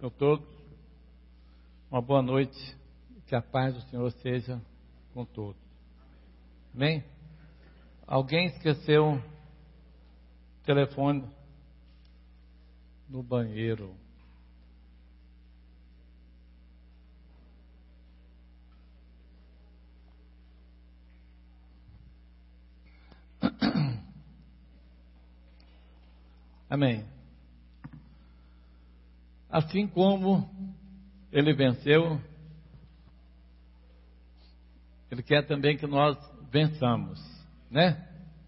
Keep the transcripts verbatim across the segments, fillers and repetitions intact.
a todos. Uma boa noite. Que a paz do Senhor seja com todos. Amém? Alguém esqueceu o telefone no banheiro. Amém. Assim como ele venceu, ele quer também que nós vençamos, né?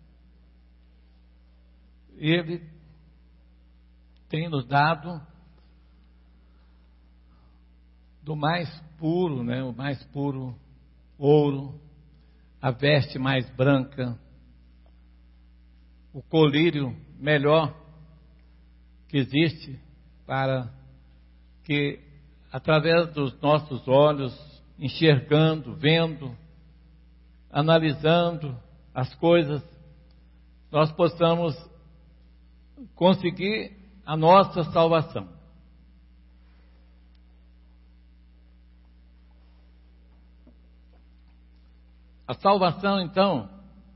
E ele tem nos dado do mais puro, né? O mais puro ouro, a veste mais branca, o colírio melhor que existe, para que através dos nossos olhos, enxergando, vendo, analisando as coisas, nós possamos conseguir a nossa salvação. A salvação, então,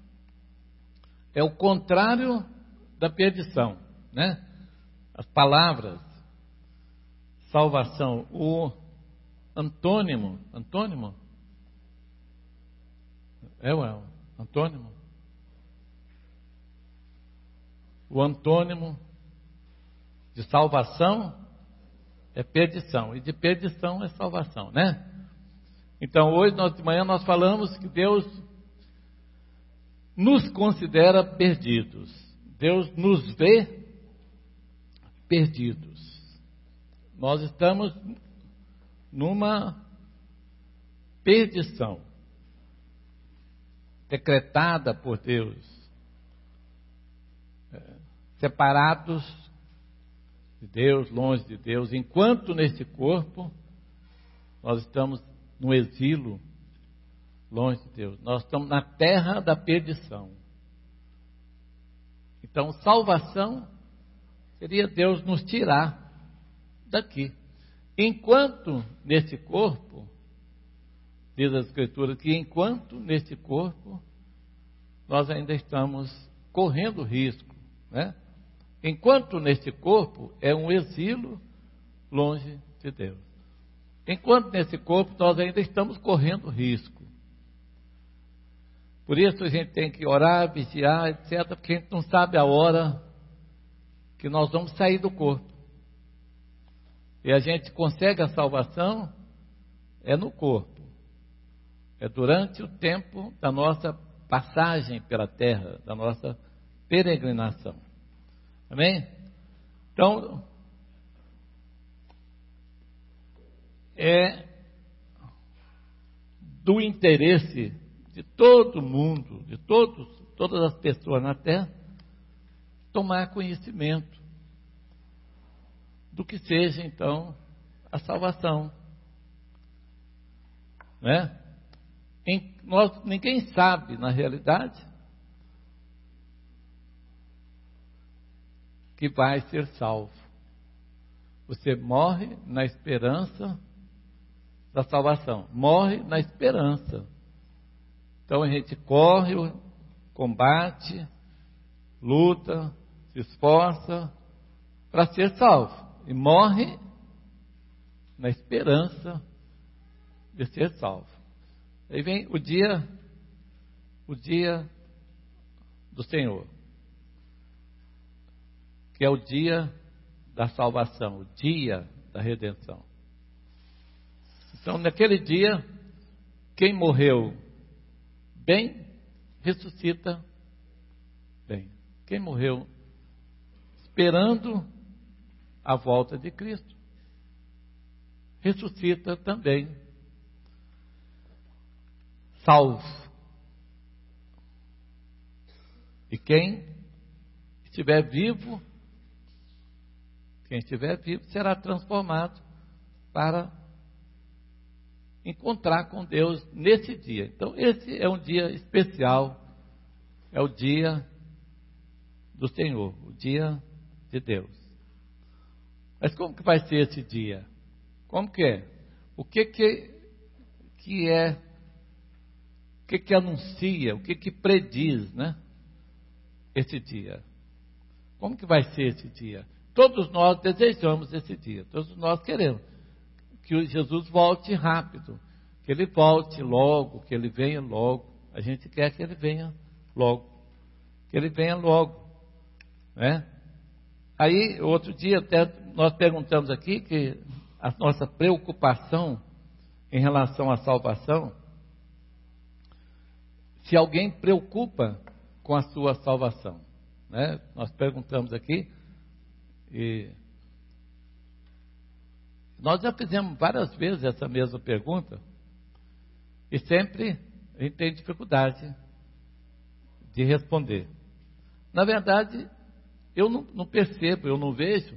é o contrário da perdição, né? As palavras salvação, o antônimo, antônimo, é o antônimo, o antônimo de salvação é perdição, e de perdição é salvação, né? Então hoje, nós, de manhã, nós falamos que Deus nos considera perdidos, Deus nos vê perdidos. Nós estamos numa perdição decretada por Deus, é, separados de Deus, longe de Deus, enquanto neste corpo nós estamos no exílio, longe de Deus. Nós estamos na terra da perdição. Então, salvação seria Deus nos tirar daqui. Enquanto nesse corpo, diz a Escritura, que enquanto nesse corpo, nós ainda estamos correndo risco, né? Enquanto nesse corpo é um exílio longe de Deus. Enquanto nesse corpo nós ainda estamos correndo risco. Por isso a gente tem que orar, vigiar, etcétera, porque a gente não sabe a hora que nós vamos sair do corpo. E a gente consegue a salvação é no corpo. É durante o tempo da nossa passagem pela terra, da nossa peregrinação. Amém? Então, é do interesse de todo mundo, de todos, todas as pessoas na terra, tomar conhecimento do que seja, então, a salvação, né? Em, nós, ninguém sabe, na realidade, que vai ser salvo. Você morre na esperança da salvação, morre na esperança. Então a gente corre, combate, luta, se esforça para ser salvo, e morre na esperança de ser salvo. Aí vem o dia, o dia do Senhor, que é o dia da salvação, o dia da redenção. Então, naquele dia, quem morreu bem, ressuscita bem. Quem morreu esperando a volta de Cristo, ressuscita também salvo. E quem estiver vivo, quem estiver vivo será transformado para encontrar com Deus nesse dia. Então esse é um dia especial, é o dia do Senhor, o dia de Deus. Mas como que vai ser esse dia? Como que é? O que que, que é, o que que anuncia, o que que prediz, né? Esse dia. Como que vai ser esse dia? Todos nós desejamos esse dia, todos nós queremos que Jesus volte rápido, que Ele volte logo, que Ele venha logo. A gente quer que Ele venha logo, que Ele venha logo, né? Aí, outro dia, até nós perguntamos aqui que a nossa preocupação em relação à salvação, se alguém preocupa com a sua salvação, né? Nós perguntamos aqui, e nós já fizemos várias vezes essa mesma pergunta, e sempre a gente tem dificuldade de responder. Na verdade, eu não, não percebo, eu não vejo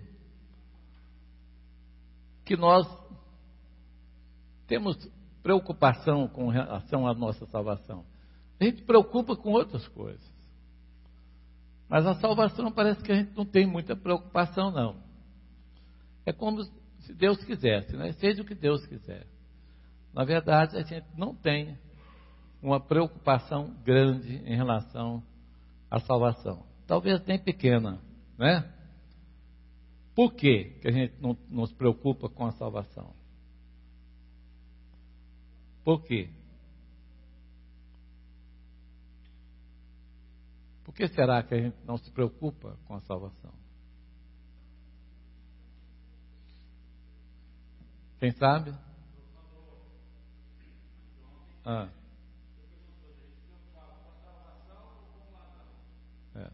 que nós temos preocupação com relação à nossa salvação. A gente preocupa com outras coisas. Mas a salvação parece que a gente não tem muita preocupação, não. É como se Deus quisesse, né? Seja o que Deus quiser. Na verdade, a gente não tem uma preocupação grande em relação à salvação. Talvez nem pequena, né? Por quê que a gente não nos preocupa com a salvação? Por quê? Por que será que a gente não se preocupa com a salvação? Quem sabe? Ah. É.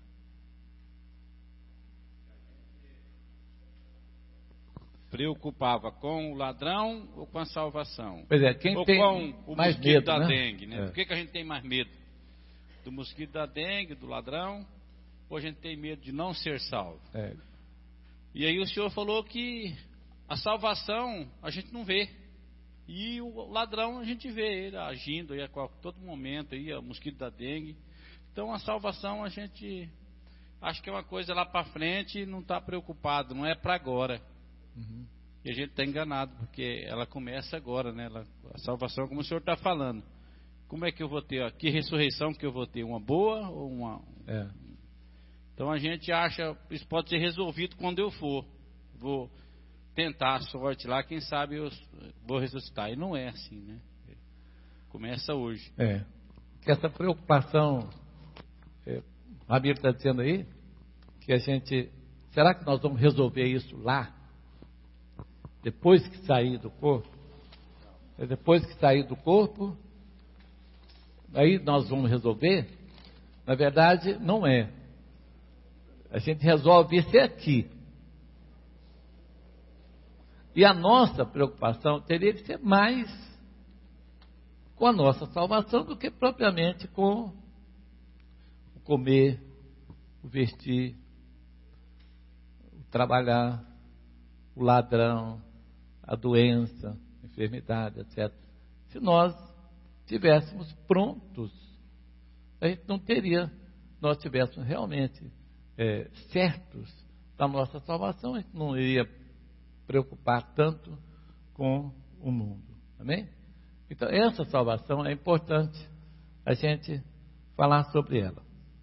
Preocupava com o ladrão ou com a salvação? Pois é, quem ou tem com o mais mosquito medo, da né? dengue, né? É. Por que, que a gente tem mais medo? Do mosquito da dengue, do ladrão, ou a gente tem medo de não ser salvo? É. E aí o senhor falou que a salvação a gente não vê. E o ladrão a gente vê ele agindo aí a todo momento, aí, o mosquito da dengue. Então a salvação a gente acha que é uma coisa lá para frente e não está preocupado, não é para agora. Uhum. E a gente está enganado, porque ela começa agora, né? Ela, a salvação, como o senhor está falando. Como é que eu vou ter? Ó, que ressurreição que eu vou ter? Uma boa ou uma... É. Então a gente acha, isso pode ser resolvido quando eu for. Vou tentar a sorte lá, quem sabe eu vou ressuscitar. E não é assim, né? Começa hoje. É. Que essa preocupação, é, a Bíblia está dizendo aí, que a gente, será que nós vamos resolver isso lá? Depois que sair do corpo? É depois que sair do corpo, aí nós vamos resolver? Na verdade, não é. A gente resolve isso aqui. E a nossa preocupação teria que ser mais com a nossa salvação do que propriamente com o comer, o vestir, o trabalhar, o ladrão, a doença, a enfermidade, etcétera. Se nós tivéssemos prontos, a gente não teria, nós tivéssemos realmente é, certos da nossa salvação, a gente não iria preocupar tanto com o mundo. Amém? Então, essa salvação é importante a gente falar sobre ela.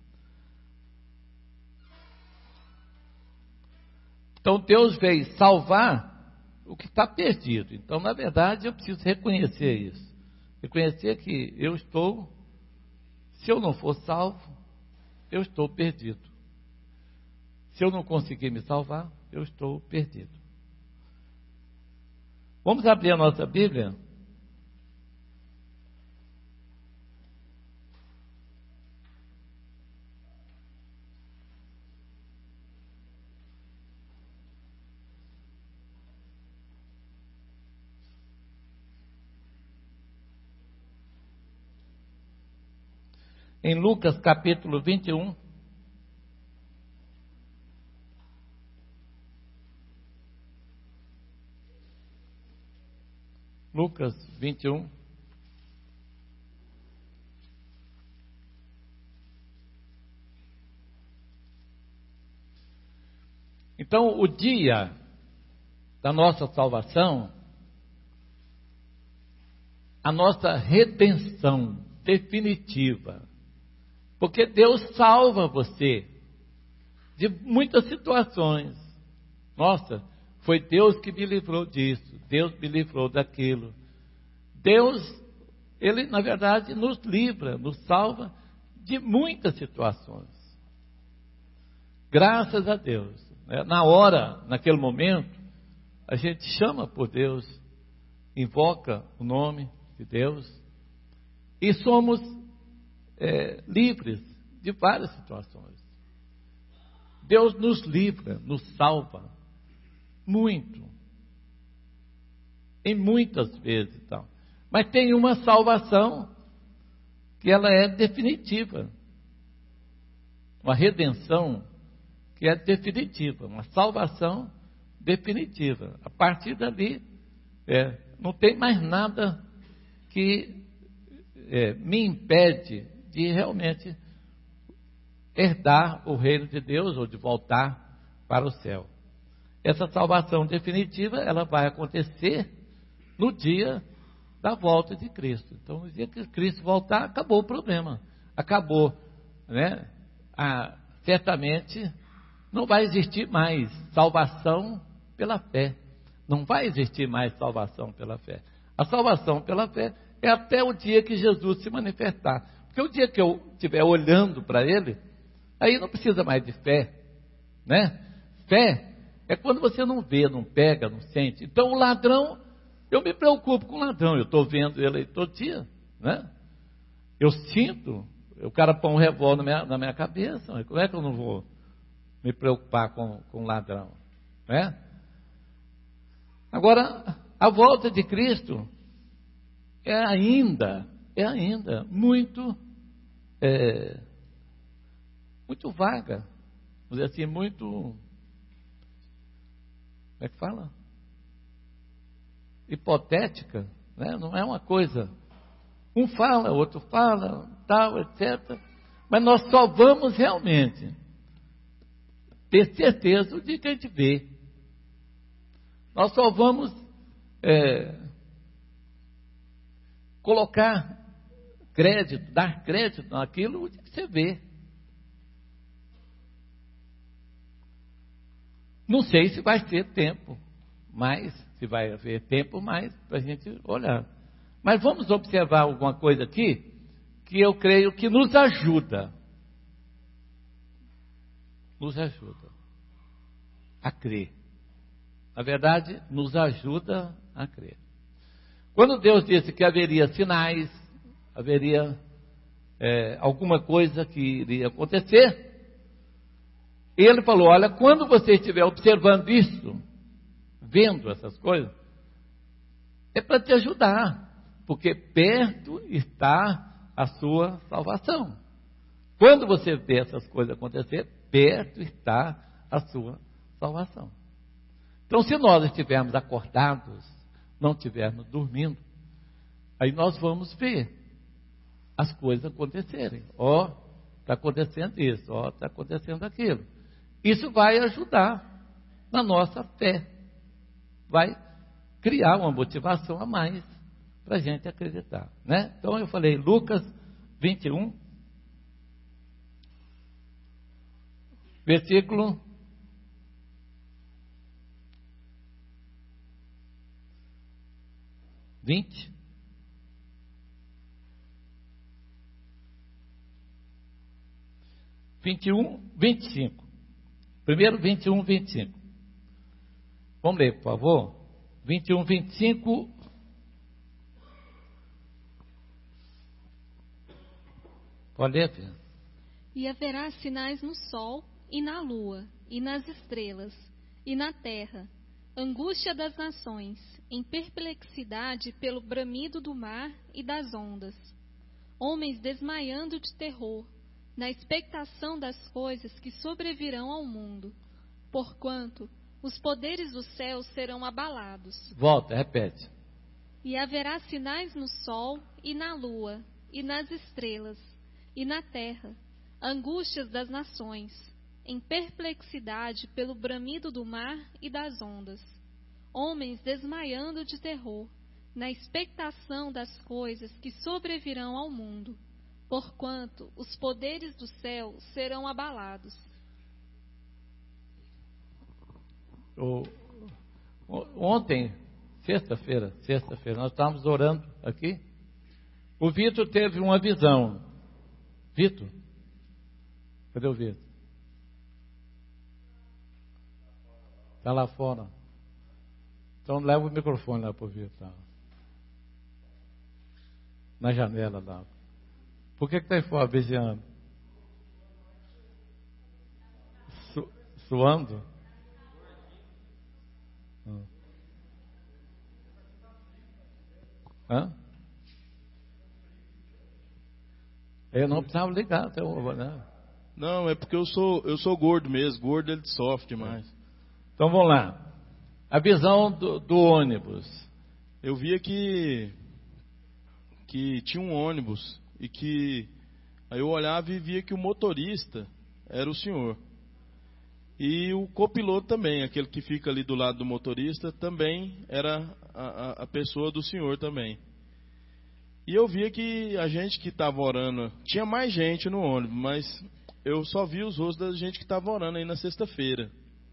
Então, Deus veio salvar o que está perdido. Então, na verdade, eu preciso reconhecer isso. Reconhecer que eu estou, se eu não for salvo, eu estou perdido. Se eu não conseguir me salvar, eu estou perdido. Vamos abrir a nossa Bíblia? Em Lucas capítulo vinte e um. Lucas vinte e um. Então, o dia da nossa salvação, a nossa redenção definitiva. Porque Deus salva você de muitas situações. Nossa, foi Deus que me livrou disso, Deus me livrou daquilo. Deus, Ele na verdade nos livra, nos salva de muitas situações. Graças a Deus. Né? Na hora, naquele momento, a gente chama por Deus, invoca o nome de Deus e somos é, livres de várias situações. Deus nos livra, nos salva muito, em muitas vezes, então. Mas tem uma salvação que ela é definitiva, uma redenção que é definitiva, uma salvação definitiva. A partir dali, é, não tem mais nada que é, me impede de realmente herdar o reino de Deus ou de voltar para o céu. Essa salvação definitiva, ela vai acontecer no dia da volta de Cristo. Então, no dia que Cristo voltar, acabou o problema. Acabou, né? Ah, certamente não vai existir mais salvação pela fé. Não vai existir mais salvação pela fé. A salvação pela fé é até o dia que Jesus se manifestar. Porque o dia que eu estiver olhando para Ele, aí não precisa mais de fé, né? Fé é quando você não vê, não pega, não sente. Então o ladrão, eu me preocupo com o ladrão, eu estou vendo ele aí todo dia, né? Eu sinto, o cara põe um revólver na minha, na minha cabeça, como é que eu não vou me preocupar com, com o ladrão, né? Agora, a volta de Cristo é ainda, é ainda muito, é, muito vaga, vamos dizer assim, muito, como é que fala? Hipotética, né? Não é uma coisa, um fala, outro fala, tal, etcétera. Mas nós só vamos realmente ter certeza do dia que a gente vê. Nós só vamos é, colocar crédito, dar crédito naquilo que você vê. Não sei se vai ter tempo, mas se vai haver tempo mais para a gente olhar. Mas vamos observar alguma coisa aqui que eu creio que nos ajuda. Nos ajuda a crer. Na verdade, nos ajuda a crer. Quando Deus disse que haveria sinais, haveria é, alguma coisa que iria acontecer, Ele falou, olha, quando você estiver observando isso, vendo essas coisas, é para te ajudar, porque perto está a sua salvação. Quando você vê essas coisas acontecer, perto está a sua salvação. Então, se nós estivermos acordados, não estivermos dormindo, aí nós vamos ver as coisas acontecerem. Ó, está acontecendo isso, ó, está acontecendo aquilo. Isso vai ajudar na nossa fé. Vai criar uma motivação a mais para a gente acreditar, né? Então eu falei, Lucas vinte e um, versículo vinte. vinte e um, vinte e cinco. Primeiro vinte e um, vinte e cinco. Vamos ler, por favor. vinte e um, vinte e cinco. Pode ler, filha? E haverá sinais no sol e na lua e nas estrelas e na terra, angústia das nações, em perplexidade pelo bramido do mar e das ondas, homens desmaiando de terror, na expectação das coisas que sobrevirão ao mundo, porquanto os poderes do céu serão abalados. Volta, repete. E haverá sinais no sol e na lua e nas estrelas e na terra, angústias das nações, em perplexidade pelo bramido do mar e das ondas, homens desmaiando de terror, na expectação das coisas que sobrevirão ao mundo, porquanto os poderes do céu serão abalados. O, ontem, sexta-feira, sexta-feira, nós estávamos orando aqui. O Vitor teve uma visão. Vitor? Cadê o Vitor? Está lá fora. Então leva o microfone lá para o Vitor. Na janela lá. Por que está aí fora vigiando? Su, suando? Hum. Hã? Eu não precisava ligar até o, né? Não, é porque eu sou, eu sou gordo mesmo. Gordo ele sofre demais. Então vamos lá. A visão do, do ônibus. Eu via que que tinha um ônibus e que aí eu olhava e via que o motorista era o senhor. E o copiloto também, aquele que fica ali do lado do motorista, também era a, a pessoa do senhor também. E eu via que a gente que estava orando, tinha mais gente no ônibus, mas eu só vi os rostos da gente que estava orando aí na sexta-feira.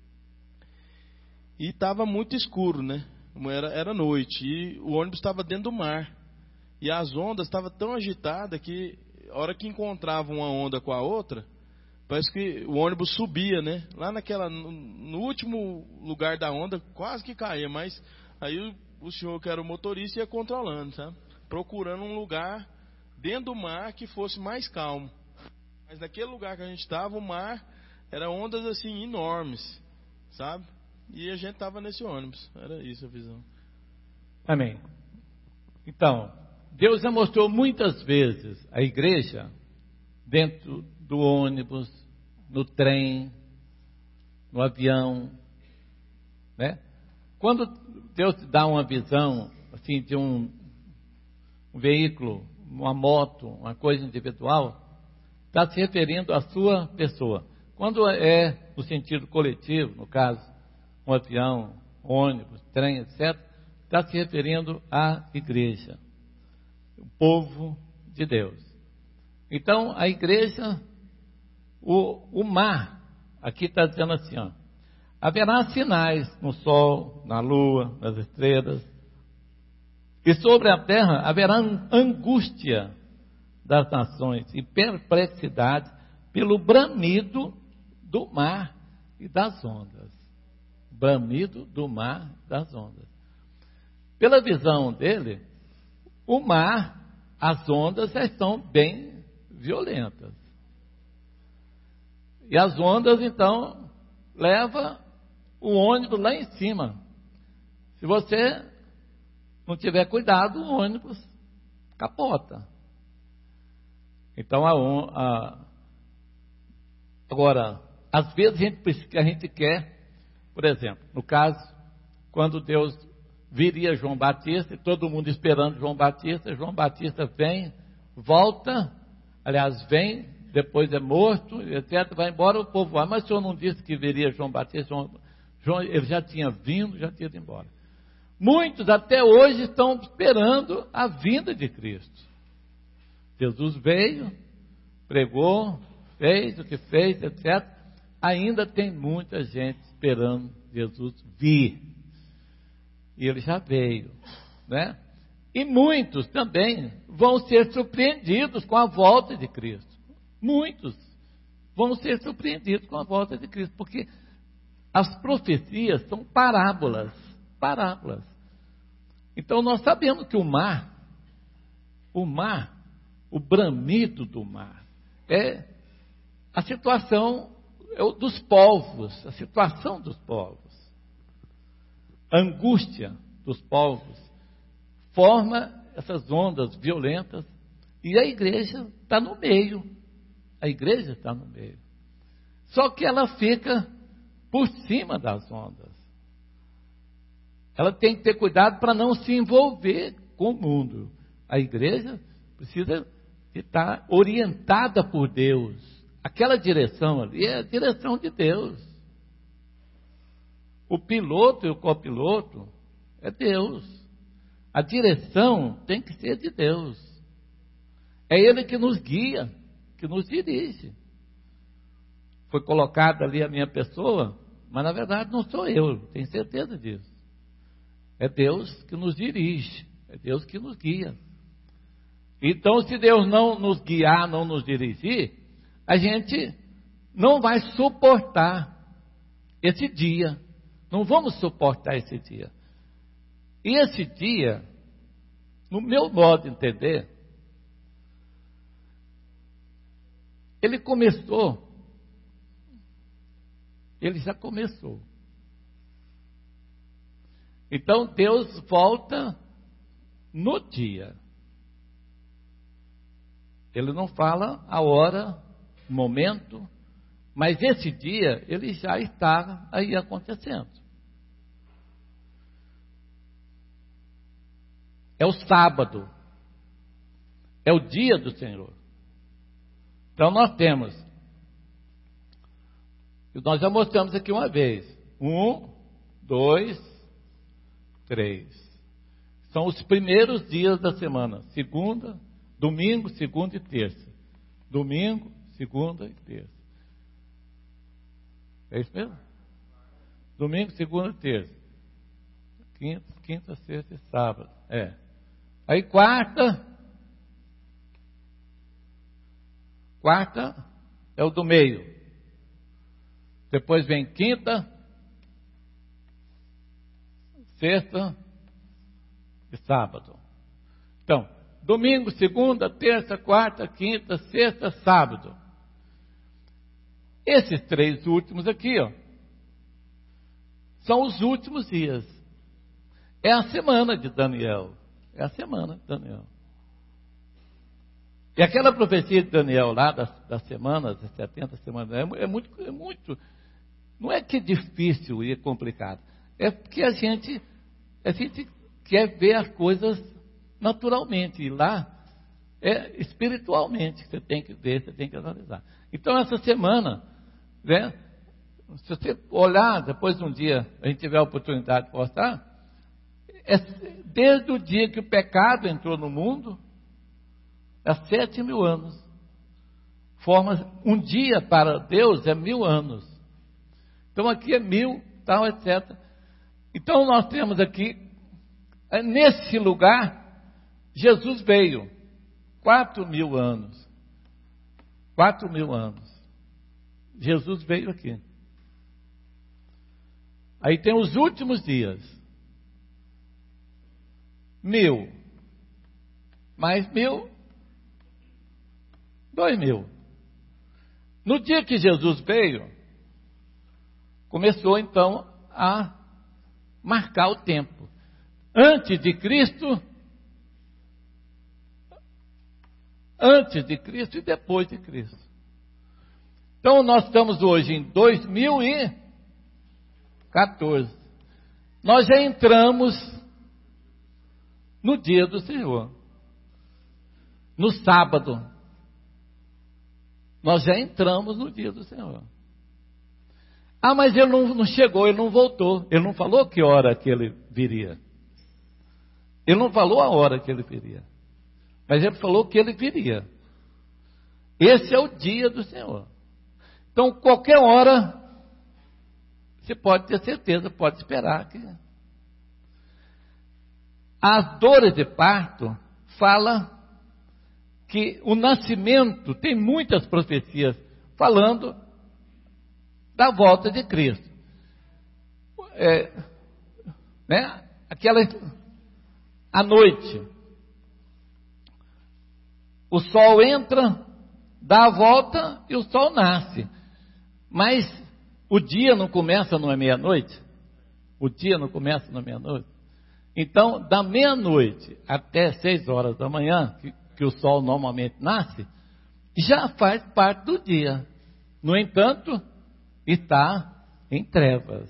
E estava muito escuro, né? Era, era noite e o ônibus estava dentro do mar. E as ondas estavam tão agitadas que a hora que encontrava uma onda com a outra, parece que o ônibus subia, né? Lá naquela, no, no último lugar da onda, quase que caía, mas aí o, o senhor que era o motorista ia controlando, sabe? Procurando um lugar dentro do mar que fosse mais calmo. Mas naquele lugar que a gente estava, o mar era ondas assim enormes, sabe? E a gente estava nesse ônibus. Era isso a visão. Amém. Então, Deus já mostrou muitas vezes a igreja dentro do ônibus, no trem, no avião, né? Quando Deus te dá uma visão assim de um, um veículo, uma moto, uma coisa individual, está se referindo à sua pessoa. Quando é no sentido coletivo, no caso, um avião, ônibus, trem, etcétera, está se referindo à igreja, o povo de Deus. Então, a igreja, o, o mar, aqui está dizendo assim, ó, haverá sinais no sol, na lua, nas estrelas, e sobre a terra haverá angústia das nações e perplexidade pelo bramido do mar e das ondas. Bramido do mar e das ondas. Pela visão dele, o mar, as ondas já estão bem violentas. E as ondas, então, levam o ônibus lá em cima. Se você não tiver cuidado, o ônibus capota. Então, a, a, agora, às vezes a gente, a gente quer, por exemplo, no caso, quando Deus viria João Batista, e todo mundo esperando João Batista, João Batista vem, volta, aliás, vem, depois é morto, etcétera, vai embora, o povo vai, mas o senhor não disse que viria João Batista? João, João, ele já tinha vindo, já tinha ido embora. Muitos até hoje estão esperando a vinda de Cristo. Jesus veio, pregou, fez o que fez, etcétera. Ainda tem muita gente esperando Jesus vir. E ele já veio, né? E muitos também vão ser surpreendidos com a volta de Cristo. Muitos vão ser surpreendidos com a volta de Cristo, porque as profecias são parábolas, parábolas. Então nós sabemos que o mar, o mar, o bramido do mar, é a situação dos povos, a situação dos povos. A angústia dos povos forma essas ondas violentas e a igreja está no meio. A igreja está no meio. Só que ela fica por cima das ondas. Ela tem que ter cuidado para não se envolver com o mundo. A igreja precisa estar orientada por Deus. Aquela direção ali é a direção de Deus. O piloto e o copiloto é Deus. A direção tem que ser de Deus. É Ele que nos guia, que nos dirige. Foi colocada ali a minha pessoa, mas na verdade não sou eu, tenho certeza disso. É Deus que nos dirige, é Deus que nos guia. Então, se Deus não nos guiar, não nos dirigir, a gente não vai suportar esse dia. Não vamos suportar esse dia. E esse dia, no meu modo de entender, ele começou, ele já começou. Então Deus volta no dia. Ele não fala a hora, momento, mas esse dia ele já está aí acontecendo. É o sábado, é o dia do Senhor. Então nós temos, nós já mostramos aqui uma vez, um, dois, três. São os primeiros dias da semana, segunda, domingo, segunda e terça. Domingo, segunda e terça. É isso mesmo? Domingo, segunda e terça. Quinta, quinta, sexta e sábado. É. Aí quarta, quarta é o do meio. Depois vem quinta, sexta e sábado. Então, domingo, segunda, terça, quarta, quinta, sexta, sábado. Esses três últimos aqui, ó, são os últimos dias. É a semana de Daniel. É a semana de Daniel. E aquela profecia de Daniel lá, das, das semanas, das setenta semanas, é, é, muito, é muito, não é que é difícil e é complicado, é porque a gente, a gente quer ver as coisas naturalmente, e lá é espiritualmente, você tem que ver, você tem que analisar. Então essa semana, né, se você olhar, depois de um dia, a gente tiver a oportunidade de postar, é desde o dia que o pecado entrou no mundo, há sete mil anos. Forma, um dia para Deus é mil anos. Então aqui é mil, tal, etcétera. Então nós temos aqui, nesse lugar, Jesus veio. Quatro mil anos. Quatro mil anos. Jesus veio aqui. Aí tem os últimos dias. Mil. Mais mil. Dois mil. No dia que Jesus veio, começou então a marcar o tempo. Antes de Cristo, antes de Cristo e depois de Cristo. Então nós estamos hoje em dois mil e quatorze. Nós já entramos no dia do Senhor. No sábado. Nós já entramos no dia do Senhor. Ah, mas ele não, não chegou, ele não voltou. Ele não falou que hora que ele viria. Ele não falou a hora que ele viria. Mas ele falou que ele viria. Esse é o dia do Senhor. Então, qualquer hora, você pode ter certeza, pode esperar. Que... As dores de parto fala que o nascimento, tem muitas profecias falando da volta de Cristo. É, né? Aquela, à noite, o sol entra, dá a volta e o sol nasce. Mas o dia não começa na meia-noite? O dia não começa na meia-noite? Então, da meia-noite até seis horas da manhã, que, que o sol normalmente nasce, já faz parte do dia. No entanto, está em trevas.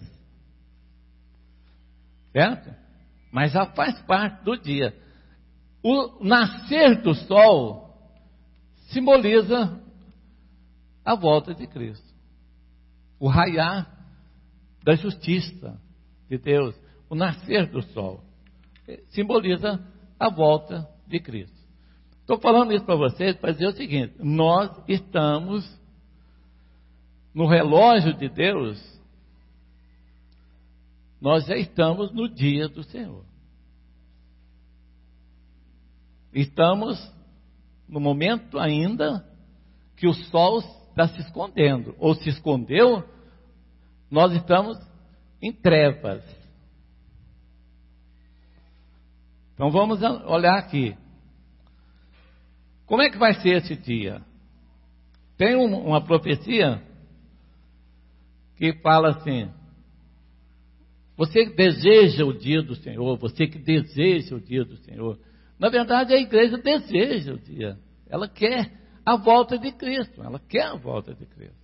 Certo? Mas já faz parte do dia. O nascer do sol simboliza a volta de Cristo. O raiar da justiça. de Deus, o nascer do sol, simboliza a volta de Cristo. Estou falando isso para vocês para dizer o seguinte: nós estamos no relógio de Deus, nós já estamos no dia do Senhor. Estamos no momento ainda que o sol está se escondendo, ou se escondeu, nós estamos em trevas. Então vamos olhar aqui. Como é que vai ser esse dia? Tem um, uma profecia que fala assim: você que deseja o dia do Senhor, você que deseja o dia do Senhor. Na verdade, a igreja deseja o dia. Ela quer a volta de Cristo. Ela quer a volta de Cristo.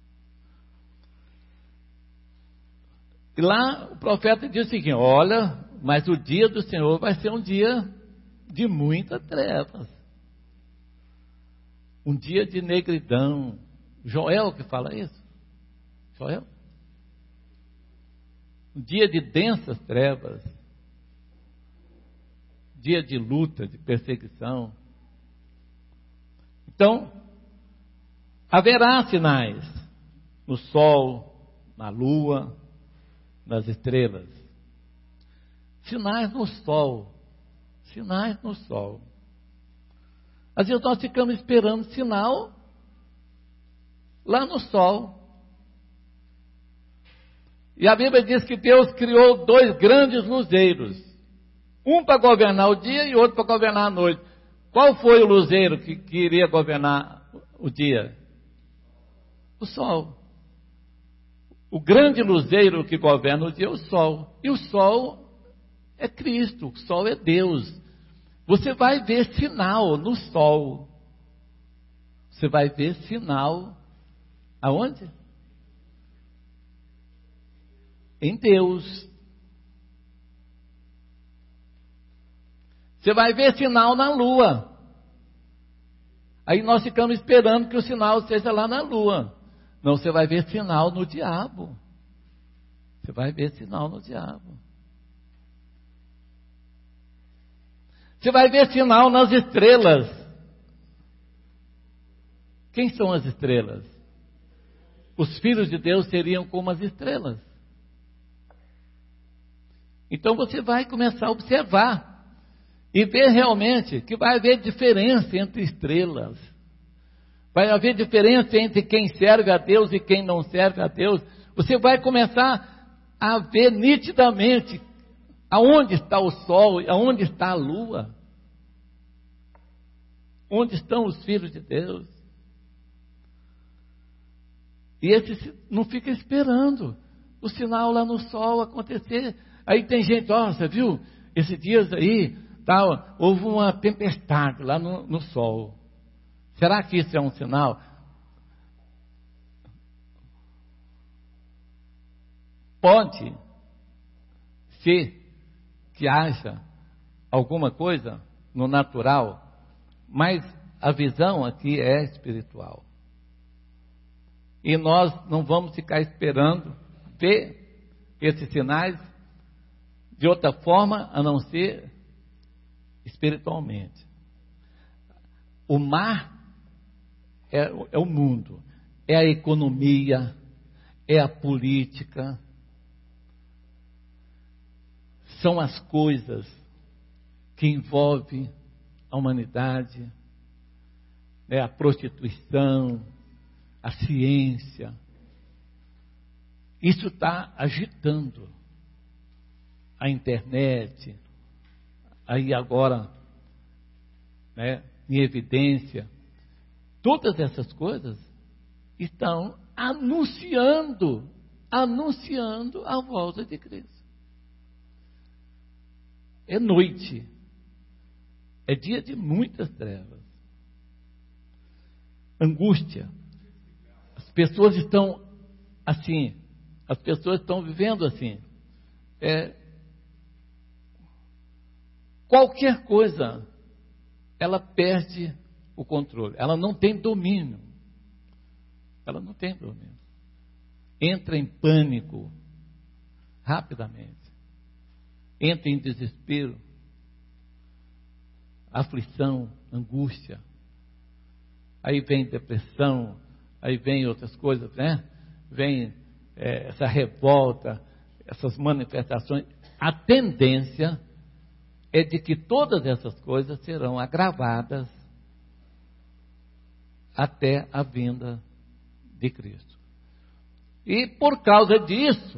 E lá o profeta diz o seguinte: olha, mas o dia do Senhor vai ser um dia de muitas trevas. Um dia de negridão. Joel que fala isso? Joel? Um dia de densas trevas. Dia de luta, de perseguição. Então, haverá sinais no sol, na lua, nas estrelas. Sinais no sol. Sinais no sol. Às vezes nós ficamos esperando sinal lá no sol. E a Bíblia diz que Deus criou dois grandes luzeiros. Um para governar o dia e outro para governar a noite. Qual foi o luzeiro que, que iria governar o dia? O sol. O grande luzeiro que governa o dia é o sol. E o sol é Cristo, o sol é Deus. Você vai ver sinal no sol. Você vai ver sinal aonde? Em Deus. Você vai ver sinal na lua. Aí nós ficamos esperando que o sinal seja lá na lua. Não, você vai ver sinal no diabo. Você vai ver sinal no diabo. Você vai ver sinal nas estrelas. Quem são as estrelas? Os filhos de Deus seriam como as estrelas. Então você vai começar a observar e ver realmente que vai haver diferença entre estrelas. Vai haver diferença entre quem serve a Deus e quem não serve a Deus. Você vai começar a ver nitidamente aonde está o sol e aonde está a lua. Onde estão os filhos de Deus. E esse não fica esperando o sinal lá no sol acontecer. Aí tem gente, ó, você viu, esses dias aí, tal, houve uma tempestade lá no, no sol. Será que isso é um sinal? Pode ser que haja alguma coisa no natural, mas a visão aqui é espiritual. E nós não vamos ficar esperando ver esses sinais de outra forma a não ser espiritualmente. O mar é, é o mundo, é a economia, é a política, são as coisas que envolvem a humanidade, né, a prostituição, a ciência. Isso está agitando a internet, aí agora, né, em evidência. Todas essas coisas estão anunciando, anunciando a volta de Cristo. É noite, é dia de muitas trevas, angústia. As pessoas estão assim, as pessoas estão vivendo assim. É, qualquer coisa, ela perde o controle, ela não tem domínio, ela não tem domínio, entra em pânico rapidamente. entra em desespero, aflição, angústia. Aí vem depressão, aí vem outras coisas, né? Vem é, essa revolta, essas manifestações. A tendência é de que todas essas coisas serão agravadas até a vinda de Cristo. E por causa disso,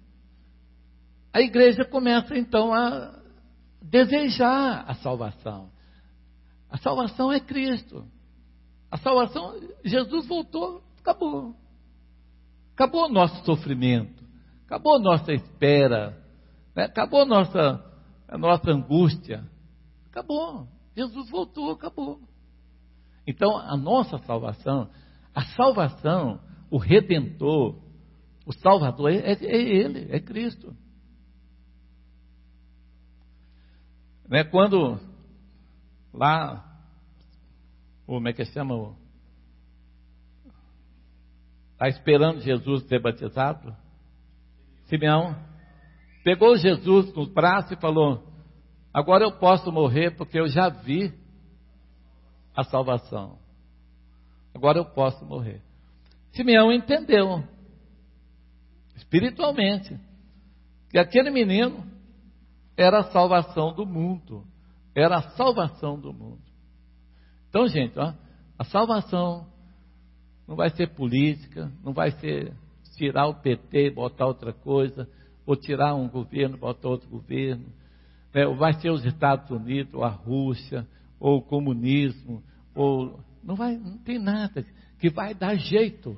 a igreja começa então a desejar a salvação. A salvação é Cristo. A salvação, Jesus voltou, acabou. Acabou o nosso sofrimento, acabou a nossa espera, né? Acabou a nossa, a nossa angústia. Acabou. Jesus voltou, acabou. Então, a nossa salvação, a salvação, o Redentor, o Salvador, é, é Ele, é Cristo. Né? Quando lá, como é que chama? Está esperando Jesus ser batizado? Simeão pegou Jesus no braço e falou: agora eu posso morrer porque eu já vi a salvação. Agora eu posso morrer. Simeão entendeu, espiritualmente, que aquele menino era a salvação do mundo. Era a salvação do mundo. Então, gente, ó, a salvação não vai ser política, não vai ser tirar o P T e botar outra coisa, ou tirar um governo e botar outro governo, né? Ou vai ser os Estados Unidos, ou a Rússia, ou o comunismo, ou não vai, não tem nada que vai dar jeito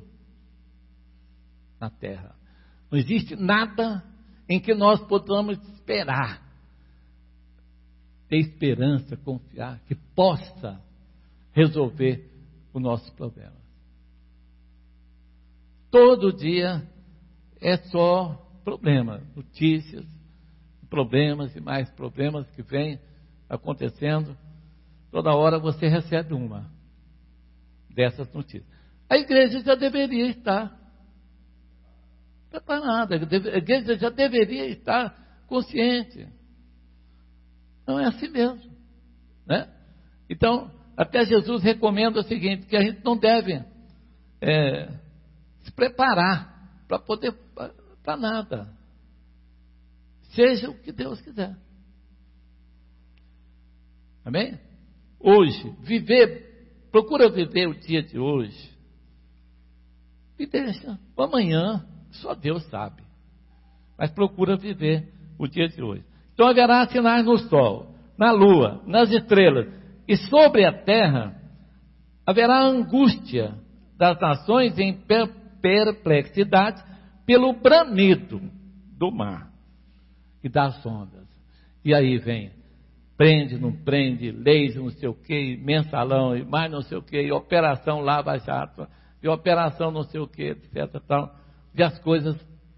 na Terra. Não existe nada em que nós possamos esperar, ter esperança, confiar, que possa resolver o nosso problema. Todo dia é só problema, notícias, problemas e mais problemas que vêm acontecendo. Toda hora você recebe uma dessas notícias. A igreja já deveria estar preparada, a igreja já deveria estar consciente. Não é assim mesmo, né? Então, até Jesus recomenda o seguinte, que a gente não deve é, se preparar para poder, para nada. Seja o que Deus quiser. Amém? Hoje, viver, procura viver o dia de hoje. E deixa, o amanhã, só Deus sabe. Mas procura viver o dia de hoje. Então haverá sinais no sol, na lua, nas estrelas, e sobre a terra haverá angústia das nações em perplexidade pelo bramido do mar e das ondas. E aí vem, prende, não prende, leis, não sei o que, mensalão, e mais não sei o que, e operação Lava Jato, e operação não sei o que, etc. Tal, e as coisas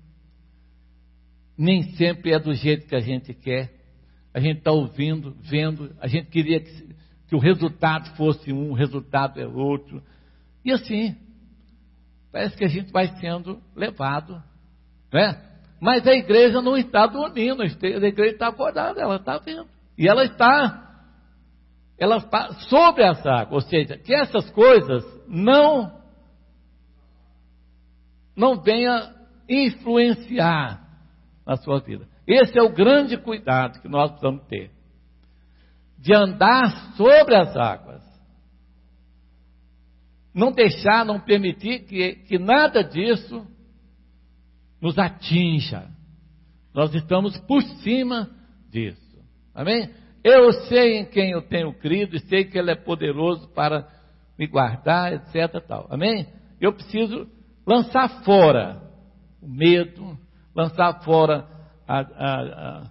nem sempre é do jeito que a gente quer. A gente está ouvindo, vendo, a gente queria que, que o resultado fosse um, o resultado é outro. E assim, parece que a gente vai sendo levado, né? Mas a igreja não está dormindo, a igreja está acordada, ela está vendo. E ela está, ela está sobre as águas, ou seja, que essas coisas não, não venham influenciar na sua vida. Esse é o grande cuidado que nós precisamos ter, de andar sobre as águas, não deixar, não permitir que, que nada disso nos atinja. Nós estamos por cima disso, amém? Eu sei em quem eu tenho crido, e sei que Ele é poderoso para me guardar, etc, tal, amém? Eu preciso lançar fora o medo, lançar fora a, a, a,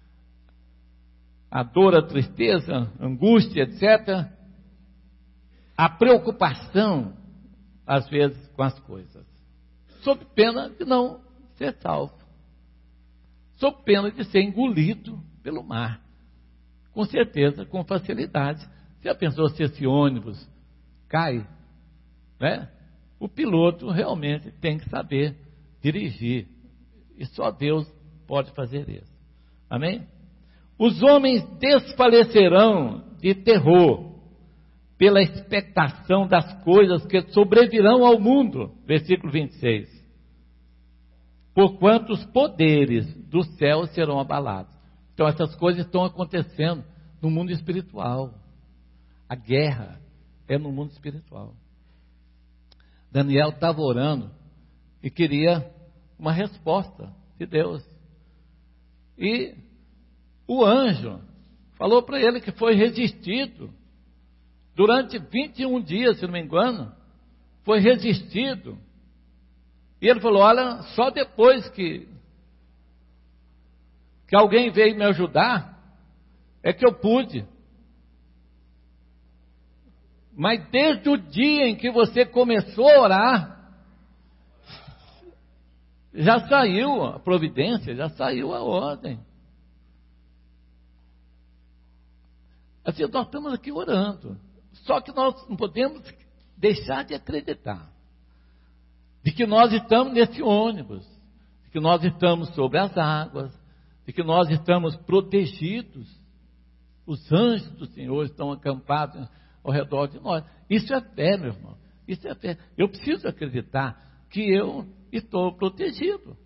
a dor, a tristeza, a angústia, etcétera. A preocupação, às vezes, com as coisas. Sob pena de não ser salvo. Sob pena de ser engolido pelo mar. Com certeza, com facilidade. Você já pensou se esse ônibus cai? Né? O piloto realmente tem que saber dirigir. E só Deus pode fazer isso. Amém? Os homens desfalecerão de terror pela expectação das coisas que sobrevirão ao mundo. Versículo vinte e seis. Porquanto os poderes do céu serão abalados. Então essas coisas estão acontecendo no mundo espiritual. A guerra é no mundo espiritual. Daniel estava orando e queria uma resposta de Deus. E o anjo falou para ele que foi resistido. Durante vinte e um dias, se não me engano, foi resistido. E ele falou, olha, só depois que, que alguém veio me ajudar, é que eu pude. Mas desde o dia em que você começou a orar, já saiu a providência, já saiu a ordem. Assim, nós estamos aqui orando. Só que nós não podemos deixar de acreditar de que nós estamos nesse ônibus, de que nós estamos sobre as águas, de que nós estamos protegidos. Os anjos do Senhor estão acampados ao redor de nós. Isso é fé, meu irmão. Isso é fé. Eu preciso acreditar que eu estou protegido.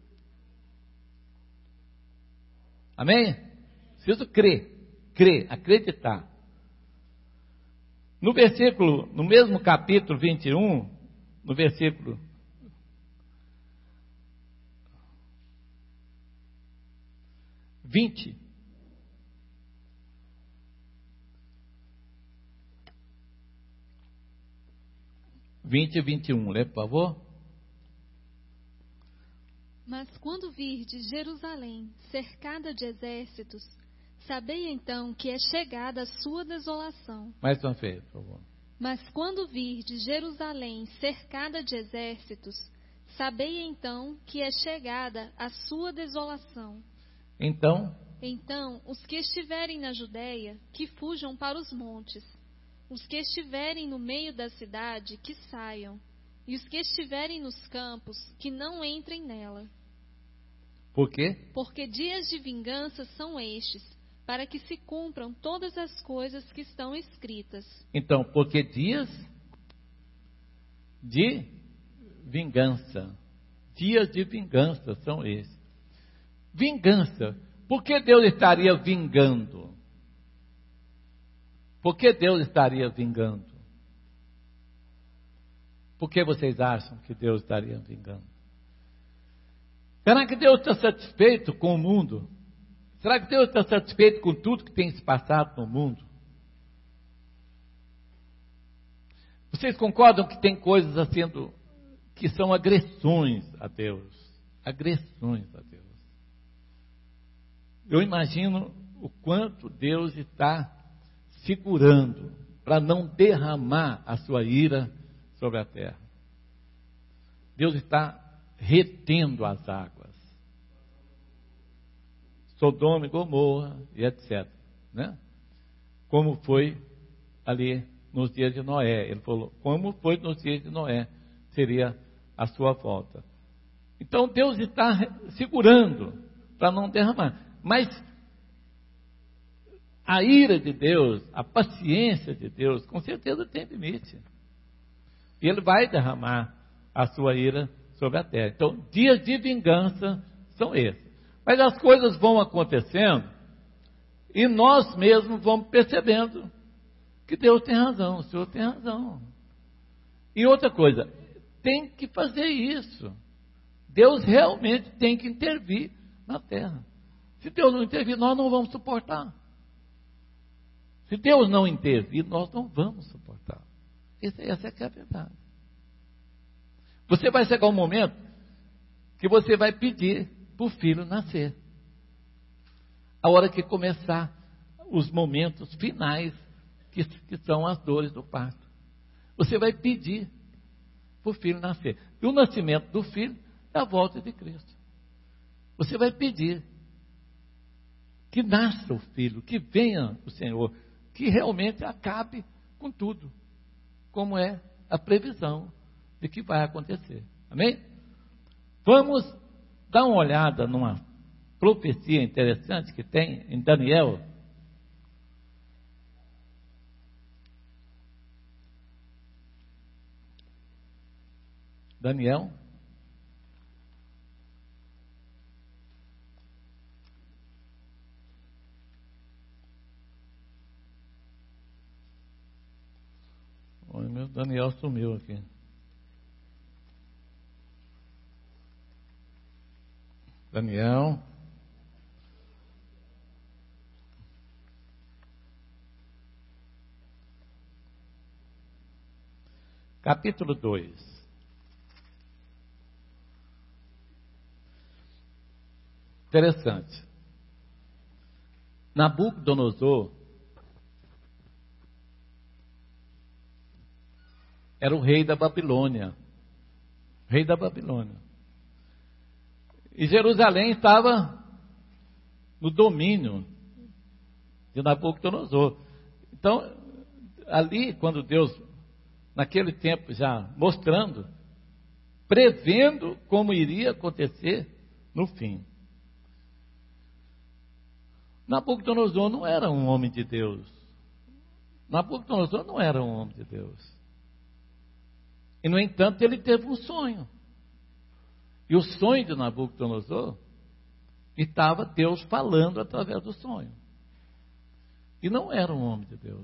Amém? Preciso crer, crer, acreditar. No versículo, no mesmo capítulo vinte e um, no versículo vinte, vinte e vinte e um, lê, por favor. Mas quando virdes Jerusalém cercada de exércitos, sabei então que é chegada a sua desolação. Mais uma vez, por favor. Mas quando virdes Jerusalém cercada de exércitos, sabei então que é chegada a sua desolação. Então, Então, os que estiverem na Judéia, que fujam para os montes. Os que estiverem no meio da cidade, que saiam. E os que estiverem nos campos, que não entrem nela. por quê? Porque dias de vingança são estes, para que se cumpram todas as coisas que estão escritas. Então, porque dias de vingança, dias de vingança são esses. Vingança, por que Deus estaria vingando? Por que Deus estaria vingando? Por que vocês acham que Deus estaria vingando? Será que Deus está satisfeito com o mundo? Será que Deus está satisfeito com tudo que tem se passado no mundo? Vocês concordam que tem coisas assim do, que são agressões a Deus? Agressões a Deus. Eu imagino o quanto Deus está segurando para não derramar a sua ira sobre a terra. Deus está retendo as águas. Sodoma e Gomorra e etcétera. Né? Como foi ali nos dias de Noé. Ele falou, como foi nos dias de Noé, seria a sua volta. Então Deus está segurando para não derramar. Mas a ira de Deus, a paciência de Deus, com certeza tem limite. E Ele vai derramar a sua ira sobre a terra. Então, dias de vingança são esses. Mas as coisas vão acontecendo e nós mesmos vamos percebendo que Deus tem razão, o Senhor tem razão. E outra coisa, tem que fazer isso. Deus realmente tem que intervir na terra. Se Deus não intervir, nós não vamos suportar. Se Deus não intervir, nós não vamos suportar. Essa, essa é que é a verdade. Você vai chegar um momento que você vai pedir para o filho nascer. A hora que começar os momentos finais, que, que são as dores do parto. Você vai pedir para o filho nascer. E o nascimento do filho é a volta de Cristo. Você vai pedir que nasça o filho, que venha o Senhor, que realmente acabe com tudo, como é a previsão de que vai acontecer. Amém? Vamos dar uma olhada numa profecia interessante que tem em Daniel. Daniel. Olha, meu Daniel sumiu aqui. Daniel. Capítulo dois. Interessante. Nabucodonosor era o rei da Babilônia. Rei da Babilônia. E Jerusalém estava no domínio de Nabucodonosor. Então, ali, quando Deus, naquele tempo já mostrando, prevendo como iria acontecer no fim. Nabucodonosor não era um homem de Deus. Nabucodonosor não era um homem de Deus. E, no entanto, ele teve um sonho. E o sonho de Nabucodonosor estava Deus falando através do sonho. E não era um homem de Deus.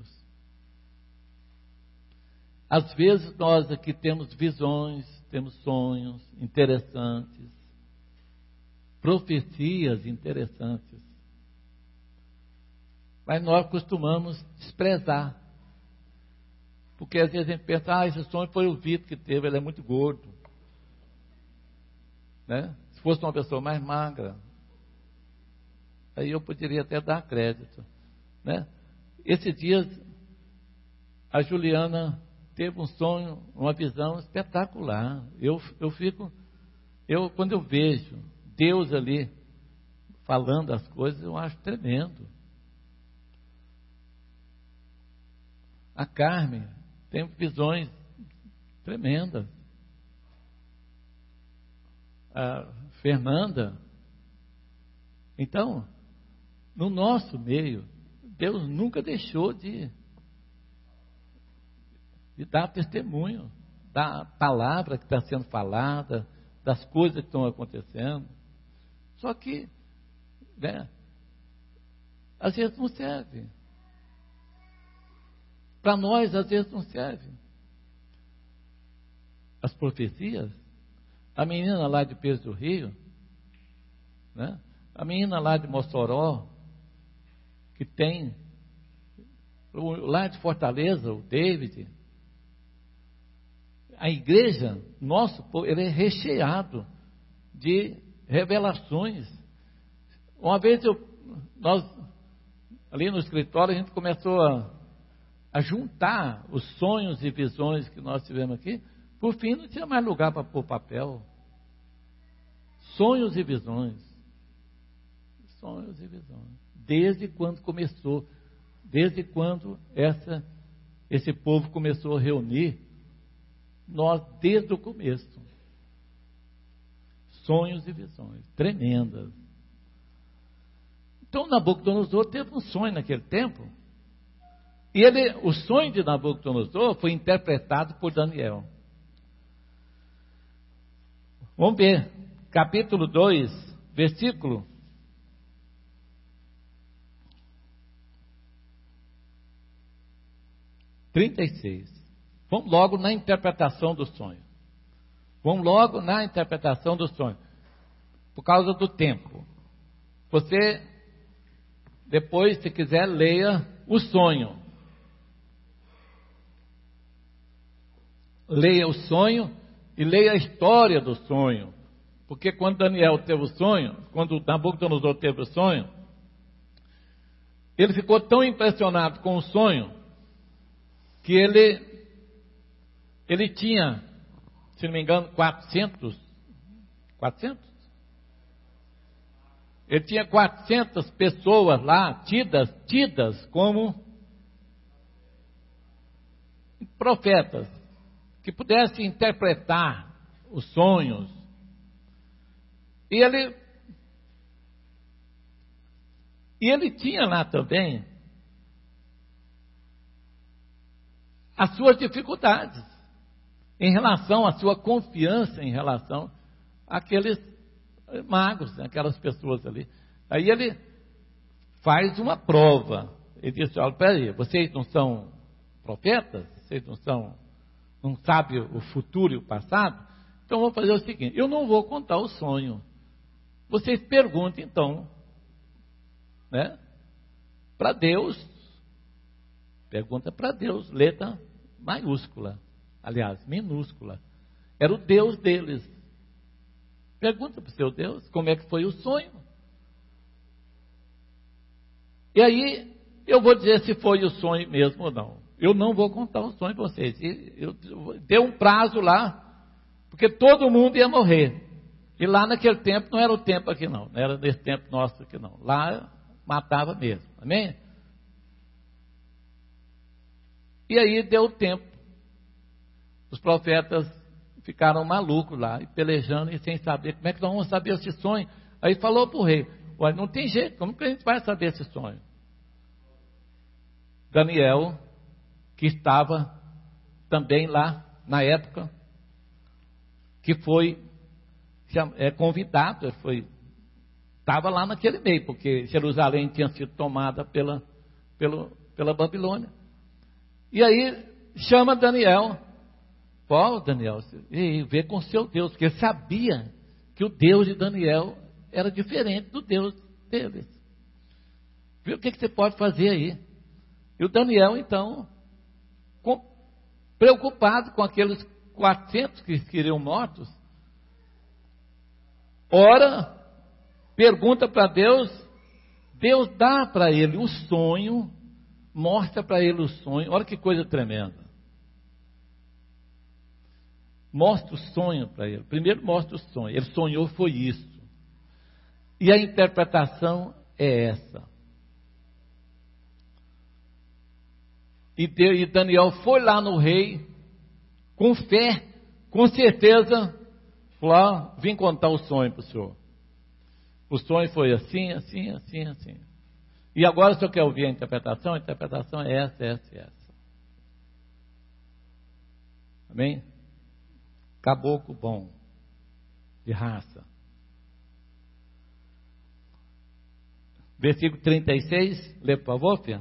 Às vezes nós aqui temos visões, temos sonhos interessantes, profecias interessantes. Mas nós costumamos desprezar. Porque às vezes a gente pensa, ah, esse sonho foi o Vitor que teve, ele é muito gordo. Né? Se fosse uma pessoa mais magra, aí eu poderia até dar crédito. Né? Esses dias, a Juliana teve um sonho, uma visão espetacular. Eu, eu fico, eu, quando eu vejo Deus ali falando as coisas, eu acho tremendo. A Carmen tem visões tremendas. A Fernanda. Então, no nosso meio, Deus nunca deixou de, de dar testemunho da palavra que está sendo falada, das coisas que estão acontecendo. Só que, né, às vezes não serve. Para nós, às vezes não serve. As profecias. A menina lá de Peso do Rio, né? A menina lá de Mossoró, que tem, lá de Fortaleza, o David, a igreja, nosso povo, ele é recheado de revelações. Uma vez eu, nós, ali no escritório, a gente começou a, a juntar os sonhos e visões que nós tivemos aqui. Por fim, não tinha mais lugar para pôr papel. Sonhos e visões. Sonhos e visões. Desde quando começou, desde quando essa, esse povo começou a reunir, nós, desde o começo. Sonhos e visões. Tremendas. Então, Nabucodonosor teve um sonho naquele tempo. E ele, o sonho de Nabucodonosor foi interpretado por Daniel. Vamos ver, capítulo dois, versículo trinta e seis. Vamos logo na interpretação do sonho. Vamos logo na interpretação do sonho. Por causa do tempo. Você, depois, se quiser, leia o sonho. Leia o sonho. E leia a história do sonho. Porque quando Daniel teve o sonho, quando Nabucodonosor teve o sonho, ele ficou tão impressionado com o sonho, que ele, ele tinha, se não me engano, quatrocentos, quatrocentos? Ele tinha quatrocentas pessoas lá, tidas, tidas como profetas, que pudesse interpretar, interpretar os sonhos. E ele E ele tinha lá também as suas dificuldades em relação à sua confiança em relação àqueles magos, né, aquelas pessoas ali. Aí ele faz uma prova. Ele disse: olha, peraí, vocês não são profetas? Vocês não são, não sabem o futuro e o passado? Então vou fazer o seguinte: eu não vou contar o sonho. Vocês perguntem então, né, para Deus. Pergunta para Deus, letra maiúscula, aliás, minúscula. Era o Deus deles. Pergunta para o seu Deus como é que foi o sonho. E aí eu vou dizer se foi o sonho mesmo ou não. Eu não vou contar o sonho para vocês. Eu, eu dei um prazo lá, porque todo mundo ia morrer. E lá naquele tempo não era o tempo aqui não, não era nesse tempo nosso aqui não. Lá matava mesmo, amém? E aí deu tempo. Os profetas ficaram malucos lá, e pelejando e sem saber como é que nós vamos saber esse sonho. Aí falou para o rei: olha, não tem jeito, como que a gente vai saber esse sonho? Daniel, que estava também lá na época, que foi é, convidado, foi, estava lá naquele meio, porque Jerusalém tinha sido tomada pela, pela, pela Babilônia. E aí chama Daniel. Ó, Daniel, e vê com seu Deus, porque ele sabia que o Deus de Daniel era diferente do Deus deles. Viu o que, que você pode fazer aí? E o Daniel, então, com, preocupado com aqueles quatrocentos que seriam mortos, ora, pergunta para Deus, Deus dá para ele o sonho, mostra para ele o sonho. Olha que coisa tremenda. Mostra o sonho para ele. Primeiro mostra o sonho. Ele sonhou, foi isso. E a interpretação é essa. E, Deus, e Daniel foi lá no rei, com fé, com certeza, falou: ah, vim contar o sonho para o senhor. O sonho foi assim, assim, assim, assim. E agora o senhor quer ouvir a interpretação? A interpretação é essa, essa e essa. Amém? Caboclo bom, de raça. Versículo trinta e seis, lê por favor, filha.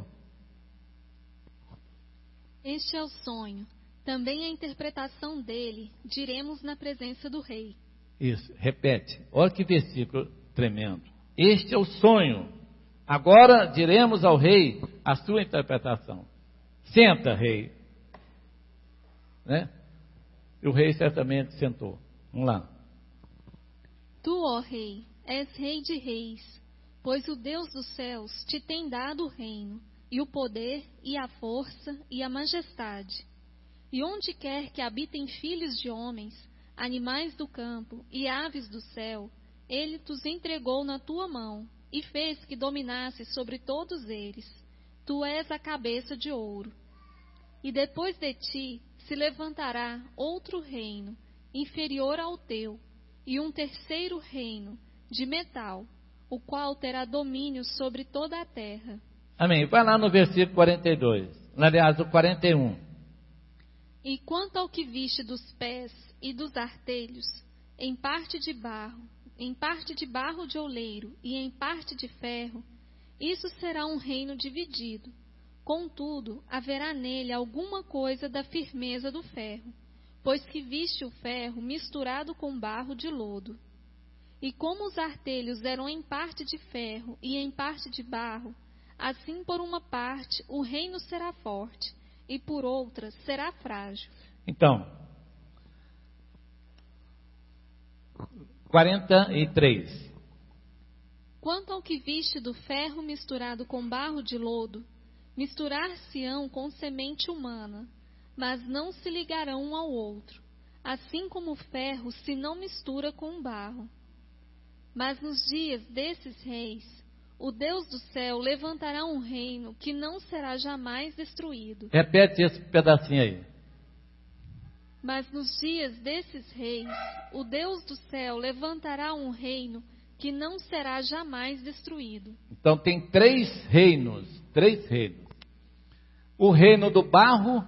Este é o sonho. Também a interpretação dele diremos na presença do rei. Isso, repete. Olha que versículo tremendo. Este é o sonho. Agora diremos ao rei a sua interpretação. Senta, rei. Né? E o rei certamente sentou. Vamos lá. Tu, ó rei, és rei de reis, pois o Deus dos céus te tem dado o reino, e o poder, e a força, e a majestade. E onde quer que habitem filhos de homens, animais do campo e aves do céu, ele os entregou na tua mão, e fez que dominasses sobre todos eles. Tu és a cabeça de ouro. E depois de ti se levantará outro reino, inferior ao teu, e um terceiro reino, de metal, o qual terá domínio sobre toda a terra. Amém. Vai lá no versículo quarenta e dois. Aliás, o quarenta e um. E quanto ao que viste dos pés e dos artelhos, em parte de barro, em parte de barro de oleiro e em parte de ferro, isso será um reino dividido. Contudo, haverá nele alguma coisa da firmeza do ferro, pois que viste o ferro misturado com barro de lodo. E como os artelhos eram em parte de ferro e em parte de barro, assim por uma parte o reino será forte, e por outra será frágil. Então, quarenta e três. Quanto ao que viste do ferro misturado com barro de lodo, misturar-se-ão com semente humana, mas não se ligarão um ao outro, assim como o ferro se não mistura com o barro. Mas nos dias desses reis, o Deus do céu levantará um reino que não será jamais destruído. Repete esse pedacinho aí. Mas nos dias desses reis, o Deus do céu levantará um reino que não será jamais destruído. Então tem três reinos, três reinos. O reino do barro,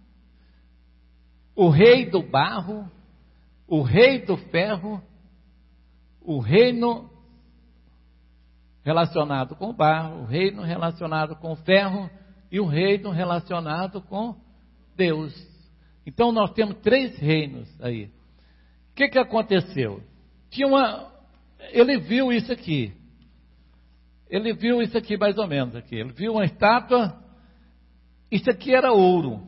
o rei do barro, o rei do ferro, o reino relacionado com o barro, o reino relacionado com o ferro e o reino relacionado com Deus. Então nós temos três reinos aí. O que que aconteceu? Tinha uma, ele viu isso aqui. Ele viu isso aqui mais ou menos aqui. Ele viu uma estátua. Isso aqui era ouro.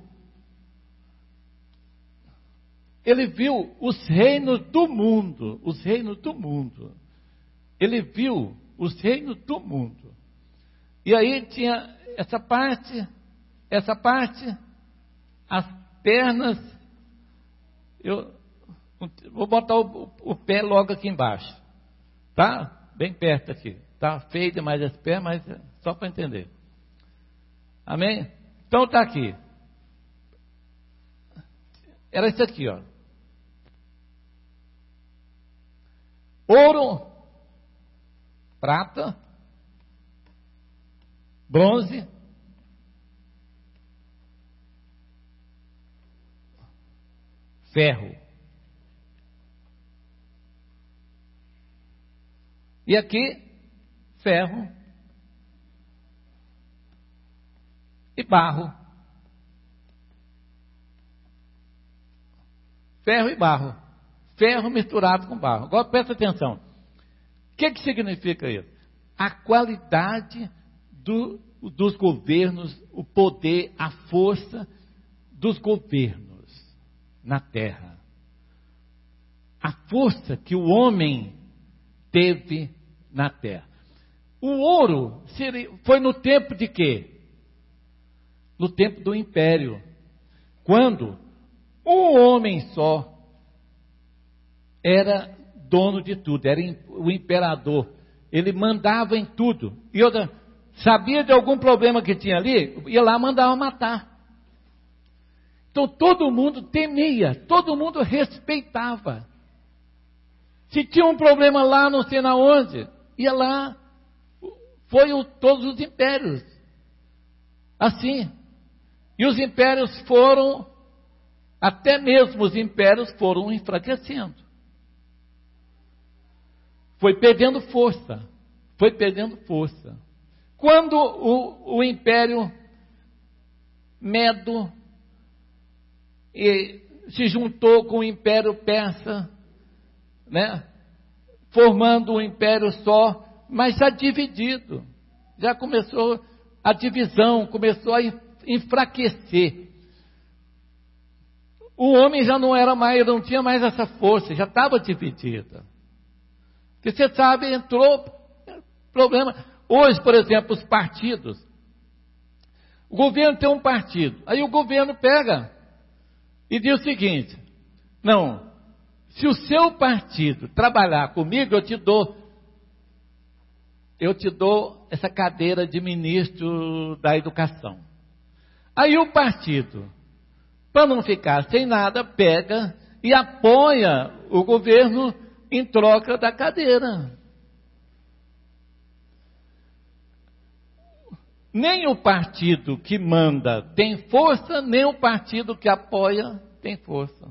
Ele viu os reinos do mundo, os reinos do mundo. Ele viu os reinos do mundo. E aí tinha essa parte, essa parte, as pernas. Eu vou botar o, o pé logo aqui embaixo, tá? Bem perto aqui. Tá feio demais esse pé, mas é só para entender. Amém? Então tá aqui. Era isso aqui, ó. Ouro, prata, bronze, ferro. E aqui, ferro e barro. Ferro e barro. Ferro misturado com barro. Agora presta atenção. O que, que significa isso? A qualidade do, dos governos, o poder, a força dos governos na terra. A força que o homem teve na terra. O ouro seria, foi no tempo de quê? No tempo do império. Quando um homem só era dono de tudo, era o imperador. Ele mandava em tudo. E outra, sabia de algum problema que tinha ali, ia lá e mandava matar. Então todo mundo temia, todo mundo respeitava. Se tinha um problema lá, não sei na onde, ia lá, foi o, todos os impérios. Assim. E os impérios foram, até mesmo os impérios foram enfraquecendo. Foi perdendo força. Foi perdendo força. Quando o, o Império Medo e, se juntou com o Império Persa, né, formando um império só, mas já dividido. Já começou a divisão, começou a enfraquecer. O homem já não era mais, não tinha mais essa força, já estava dividida. Porque você sabe, entrou problema. Hoje, por exemplo, os partidos. O governo tem um partido. Aí o governo pega e diz o seguinte: não, se o seu partido trabalhar comigo, eu te dou, eu te dou essa cadeira de ministro da educação. Aí o partido, para não ficar sem nada, pega e apoia o governo em troca da cadeira. Nem o partido que manda tem força, nem o partido que apoia tem força.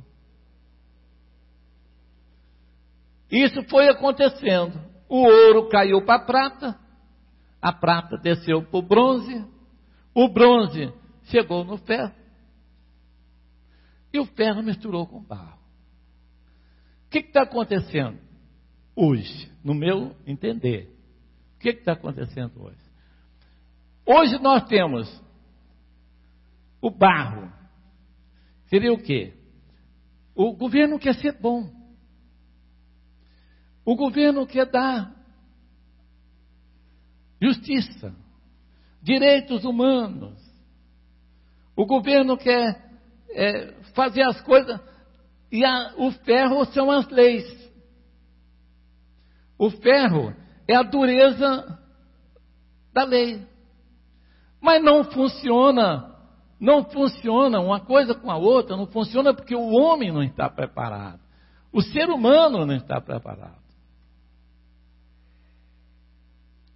Isso foi acontecendo. O ouro caiu para a prata, a prata desceu para o bronze, o bronze chegou no ferro, e o ferro misturou com o barro. O que está acontecendo hoje, no meu entender? O que está acontecendo hoje? Hoje nós temos o barro. Seria o quê? O governo quer ser bom. O governo quer dar justiça, direitos humanos. O governo quer é, fazer as coisas. E a, o ferro são as leis. O ferro é a dureza da lei. Mas não funciona, não funciona uma coisa com a outra, não funciona porque o homem não está preparado. O ser humano não está preparado.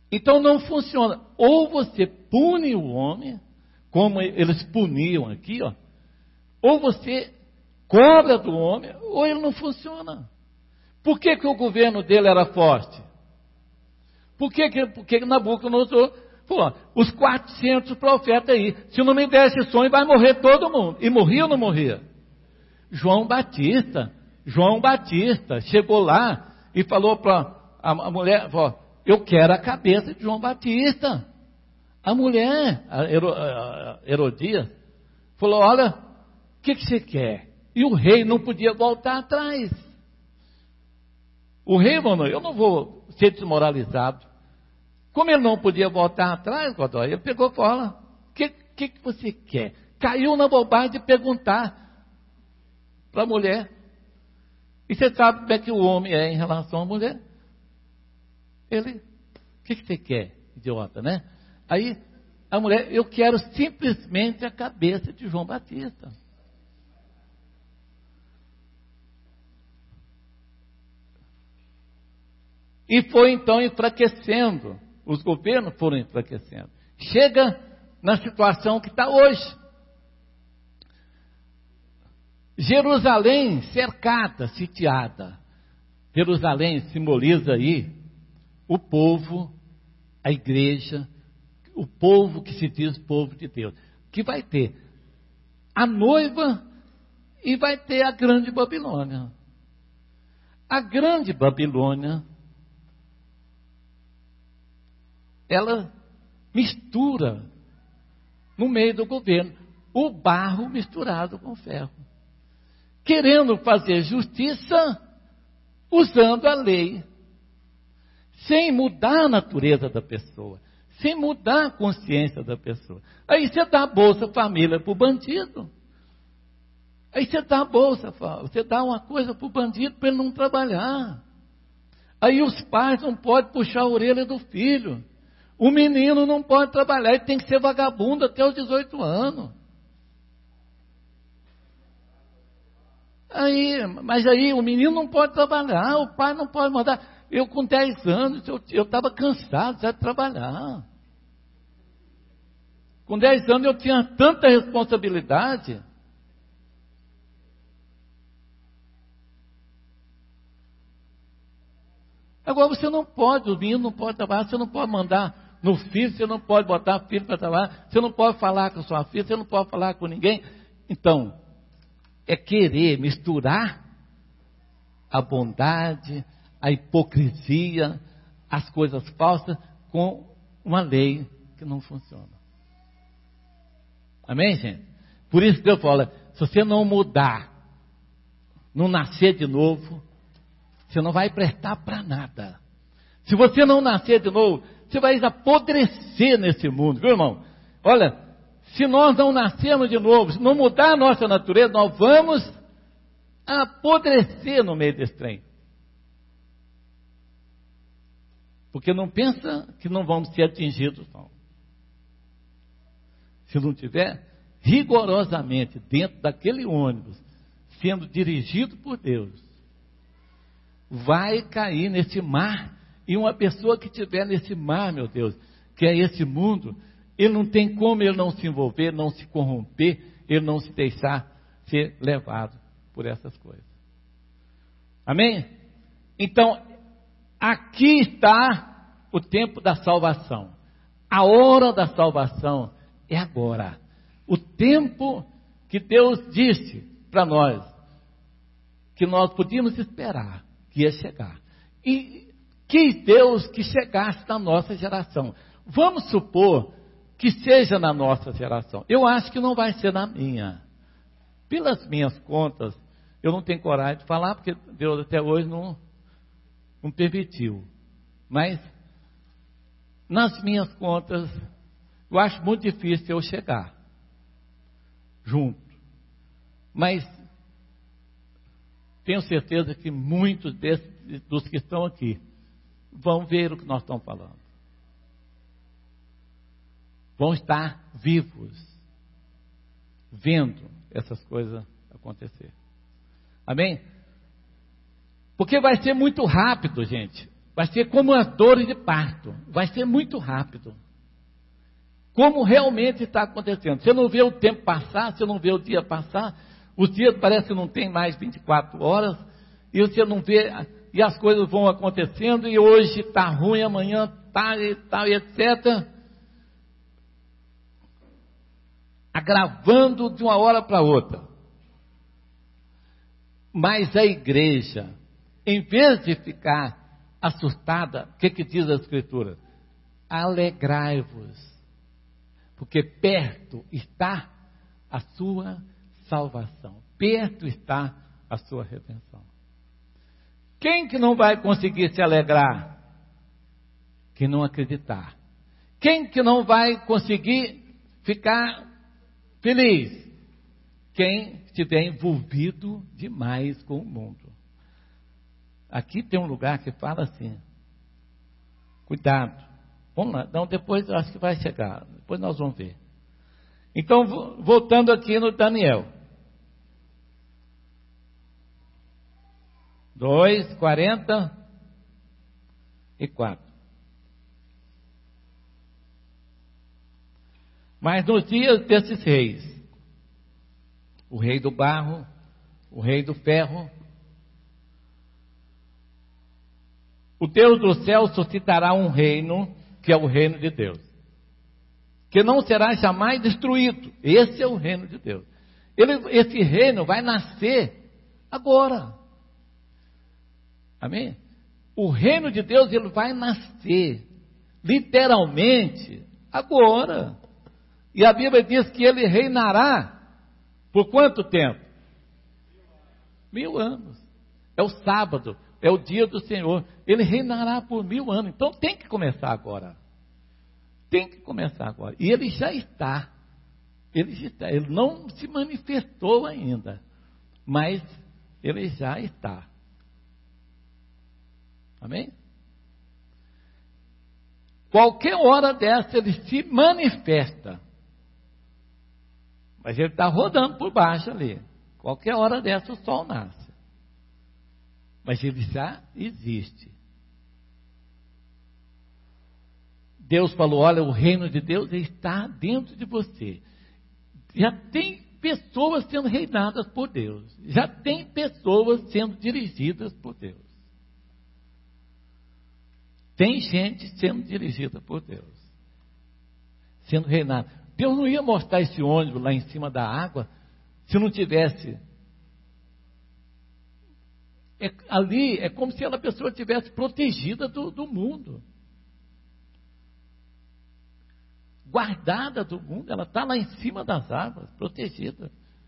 Então não funciona. Ou você pune o homem, como eles puniam aqui, ó, ou você cobra do homem, ou ele não funciona. Por que, que o governo dele era forte? Por que, que, porque Nabucodonosor falou, os quatrocentos profetas aí, se não me der esse sonho, vai morrer todo mundo. E morria ou não morria? João Batista, João Batista chegou lá e falou para a, a mulher, falou, eu quero a cabeça de João Batista. A mulher, a Herodias, falou, olha, o que, que você quer? E o rei não podia voltar atrás. O rei, mano, eu não vou ser desmoralizado. Como ele não podia voltar atrás, Godoy, ele pegou e falou, o que, que, que você quer? Caiu na bobagem de perguntar para a mulher. E você sabe como é que o homem é em relação à mulher? Ele, o que, que você quer, idiota, né? Aí, a mulher, eu quero simplesmente a cabeça de João Batista. E foi então enfraquecendo, os governos foram enfraquecendo. Chega na situação que está hoje. Jerusalém cercada, sitiada. Jerusalém simboliza aí o povo, a igreja, o povo que se diz povo de Deus. Que vai ter a noiva e vai ter a grande Babilônia. A grande Babilônia, ela mistura no meio do governo o barro misturado com ferro, querendo fazer justiça usando a lei, sem mudar a natureza da pessoa, sem mudar a consciência da pessoa. Aí você dá a Bolsa Família para o bandido. Aí você dá a Bolsa, você dá uma coisa para o bandido para ele não trabalhar. Aí os pais não podem puxar a orelha do filho. O menino não pode trabalhar, ele tem que ser vagabundo até os dezoito anos. Aí, mas aí o menino não pode trabalhar, o pai não pode mandar. Eu com dez anos, eu estava cansado já de trabalhar. Com dez anos eu tinha tanta responsabilidade. Agora você não pode, o menino não pode trabalhar, você não pode mandar no filho, você não pode botar filho para trabalhar, você não pode falar com a sua filha, você não pode falar com ninguém. Então, é querer misturar a bondade, a hipocrisia, as coisas falsas com uma lei que não funciona. Amém, gente? Por isso Deus fala, se você não mudar, não nascer de novo, você não vai prestar para nada. Se você não nascer de novo, você vai apodrecer nesse mundo, viu, irmão? Olha, se nós não nascermos de novo, se não mudar a nossa natureza, nós vamos apodrecer no meio desse trem. Porque não pensa que não vamos ser atingidos, não. Se não tiver rigorosamente dentro daquele ônibus, sendo dirigido por Deus, vai cair nesse mar. E uma pessoa que estiver nesse mar, meu Deus, que é esse mundo, ele não tem como ele não se envolver, não se corromper, ele não se deixar ser levado por essas coisas. Amém? Então, aqui está o tempo da salvação. A hora da salvação é agora. O tempo que Deus disse para nós, que nós podíamos esperar, que ia chegar. E quis Deus que chegasse na nossa geração. Vamos supor que seja na nossa geração. Eu acho que não vai ser na minha. Pelas minhas contas, eu não tenho coragem de falar, porque Deus até hoje não, não permitiu. Mas, nas minhas contas, eu acho muito difícil eu chegar junto. Mas, tenho certeza que muitos desses, dos que estão aqui vão ver o que nós estamos falando. Vão estar vivos, vendo essas coisas acontecer. Amém? Porque vai ser muito rápido, gente. Vai ser como as dores de parto. Vai ser muito rápido. Como realmente está acontecendo. Você não vê o tempo passar, você não vê o dia passar. Os dias parece que não tem mais vinte e quatro horas. E você não vê, e as coisas vão acontecendo. E hoje está ruim, amanhã está e tal, e etcétera. Agravando de uma hora para outra. Mas a igreja, em vez de ficar assustada, o que, que diz a Escritura? Alegrai-vos, porque perto está a sua salvação, perto está a sua redenção. Quem que não vai conseguir se alegrar? Quem não acreditar. Quem que não vai conseguir ficar feliz? Quem estiver envolvido demais com o mundo. Aqui tem um lugar que fala assim, cuidado, vamos lá, não, depois eu acho que vai chegar, depois nós vamos ver. Então, voltando aqui no Daniel. dois, quarenta e quatro. Mas nos dias desses reis, o rei do barro, o rei do ferro, o Deus do céu suscitará um reino, que é o reino de Deus, que não será jamais destruído. Esse é o reino de Deus. Ele, esse reino vai nascer agora. Amém? O reino de Deus, ele vai nascer, literalmente, agora. E a Bíblia diz que ele reinará por quanto tempo? Mil anos. É o sábado, é o dia do Senhor. Ele reinará por mil anos. Então tem que começar agora. Tem que começar agora. E ele já está. Ele já está. Ele não se manifestou ainda, mas ele já está. Amém? Qualquer hora dessa ele se manifesta. Mas ele está rodando por baixo ali. Qualquer hora dessa o sol nasce. Mas ele já existe. Deus falou, olha, o reino de Deus está dentro de você. Já tem pessoas sendo reinadas por Deus. Já tem pessoas sendo dirigidas por Deus. Tem gente sendo dirigida por Deus. Sendo reinada. Deus não ia mostrar esse ônibus lá em cima da água se não tivesse. É, ali é como se a pessoa estivesse protegida do, do mundo. Guardada do mundo, ela está lá em cima das águas, protegida.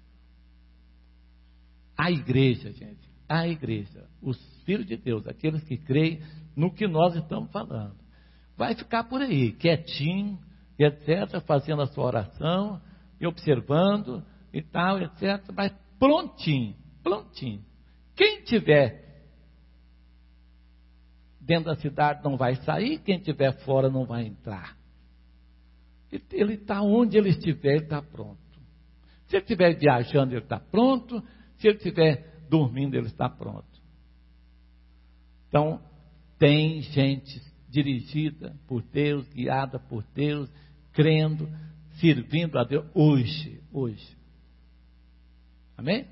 A igreja, gente, a igreja, os filhos de Deus, aqueles que creem no que nós estamos falando, vai ficar por aí, quietinho, e etcétera, fazendo a sua oração, e observando, e tal, etcétera, mas prontinho, prontinho. Quem tiver dentro da cidade não vai sair, quem tiver fora não vai entrar. Ele está onde ele estiver, ele está pronto. Se ele estiver viajando, ele está pronto. Se ele estiver dormindo, ele está pronto. Então, tem gente dirigida por Deus, guiada por Deus, crendo, servindo a Deus hoje, hoje. Amém?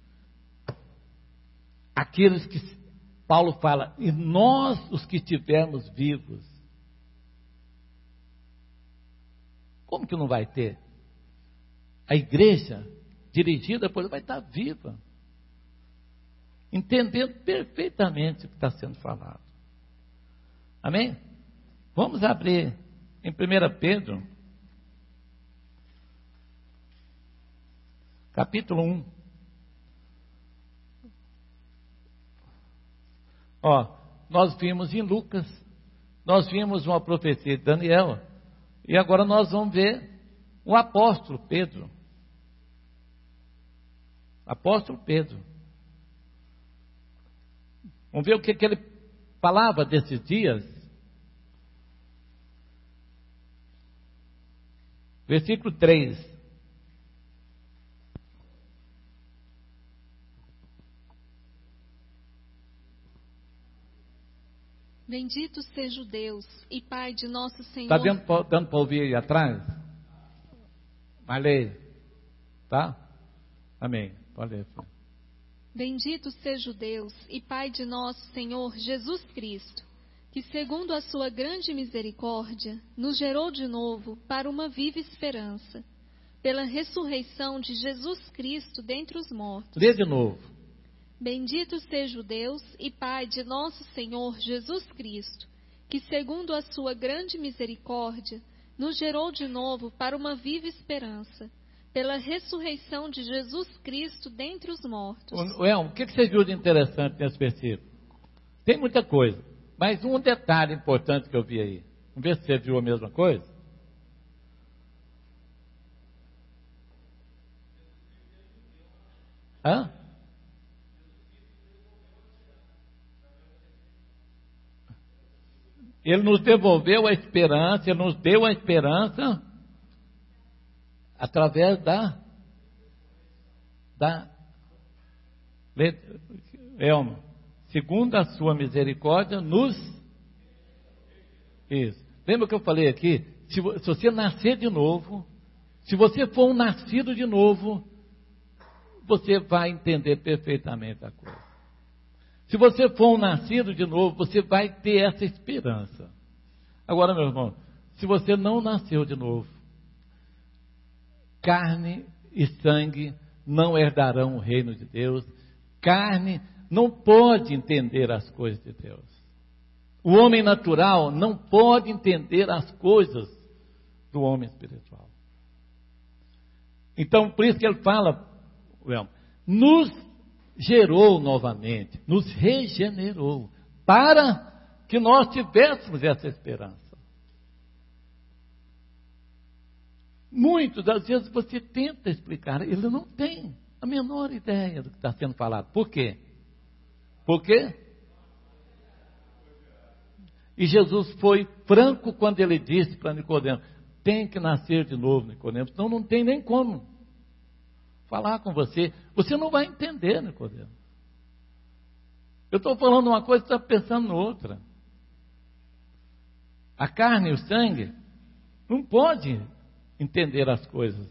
Aqueles que Paulo fala, e nós os que estivermos vivos, como que não vai ter? A igreja dirigida por ele vai estar viva, entendendo perfeitamente o que está sendo falado. Amém? Vamos abrir em primeira Pedro, capítulo um. Ó, nós vimos em Lucas, nós vimos uma profecia de Daniel, e agora nós vamos ver o apóstolo Pedro. Apóstolo Pedro. Vamos ver o que, que ele falava desses dias. Versículo três. Bendito seja o Deus e Pai de nosso Senhor. Está dando para ouvir aí atrás? Marley, tá? Amém. Pode ler. Bendito seja o Deus e Pai de nosso Senhor Jesus Cristo, que segundo a sua grande misericórdia, nos gerou de novo para uma viva esperança, pela ressurreição de Jesus Cristo dentre os mortos. Lê de novo. Bendito seja o Deus e Pai de nosso Senhor Jesus Cristo, que segundo a sua grande misericórdia, nos gerou de novo para uma viva esperança, pela ressurreição de Jesus Cristo dentre os mortos. Elmo, o que você viu de interessante nesse versículo? Tem muita coisa, mas um detalhe importante que eu vi aí. Vamos ver se você viu a mesma coisa. Hã? Ele nos devolveu a esperança, Ele nos deu a esperança através da da Elma, segundo a sua misericórdia nos isso. Lembra que eu falei aqui? Se, se você nascer de novo, se você for um nascido de novo, você vai entender perfeitamente a coisa. Se você for um nascido de novo, você vai ter essa esperança. Agora, meu irmão, se você não nasceu de novo, carne e sangue não herdarão o reino de Deus. Carne não pode entender as coisas de Deus. O homem natural não pode entender as coisas do homem espiritual. Então, por isso que ele fala, well, nos gerou novamente, nos regenerou, para que nós tivéssemos essa esperança. Muitas das vezes você tenta explicar, ele não tem a menor ideia do que está sendo falado. Por quê? Por quê? E Jesus foi franco quando ele disse para Nicodemos, tem que nascer de novo, Nicodemos, senão não tem nem como falar com você. Você não vai entender, Nicodemos. Eu estou falando uma coisa e você está pensando noutra. A carne e o sangue não pode entender as coisas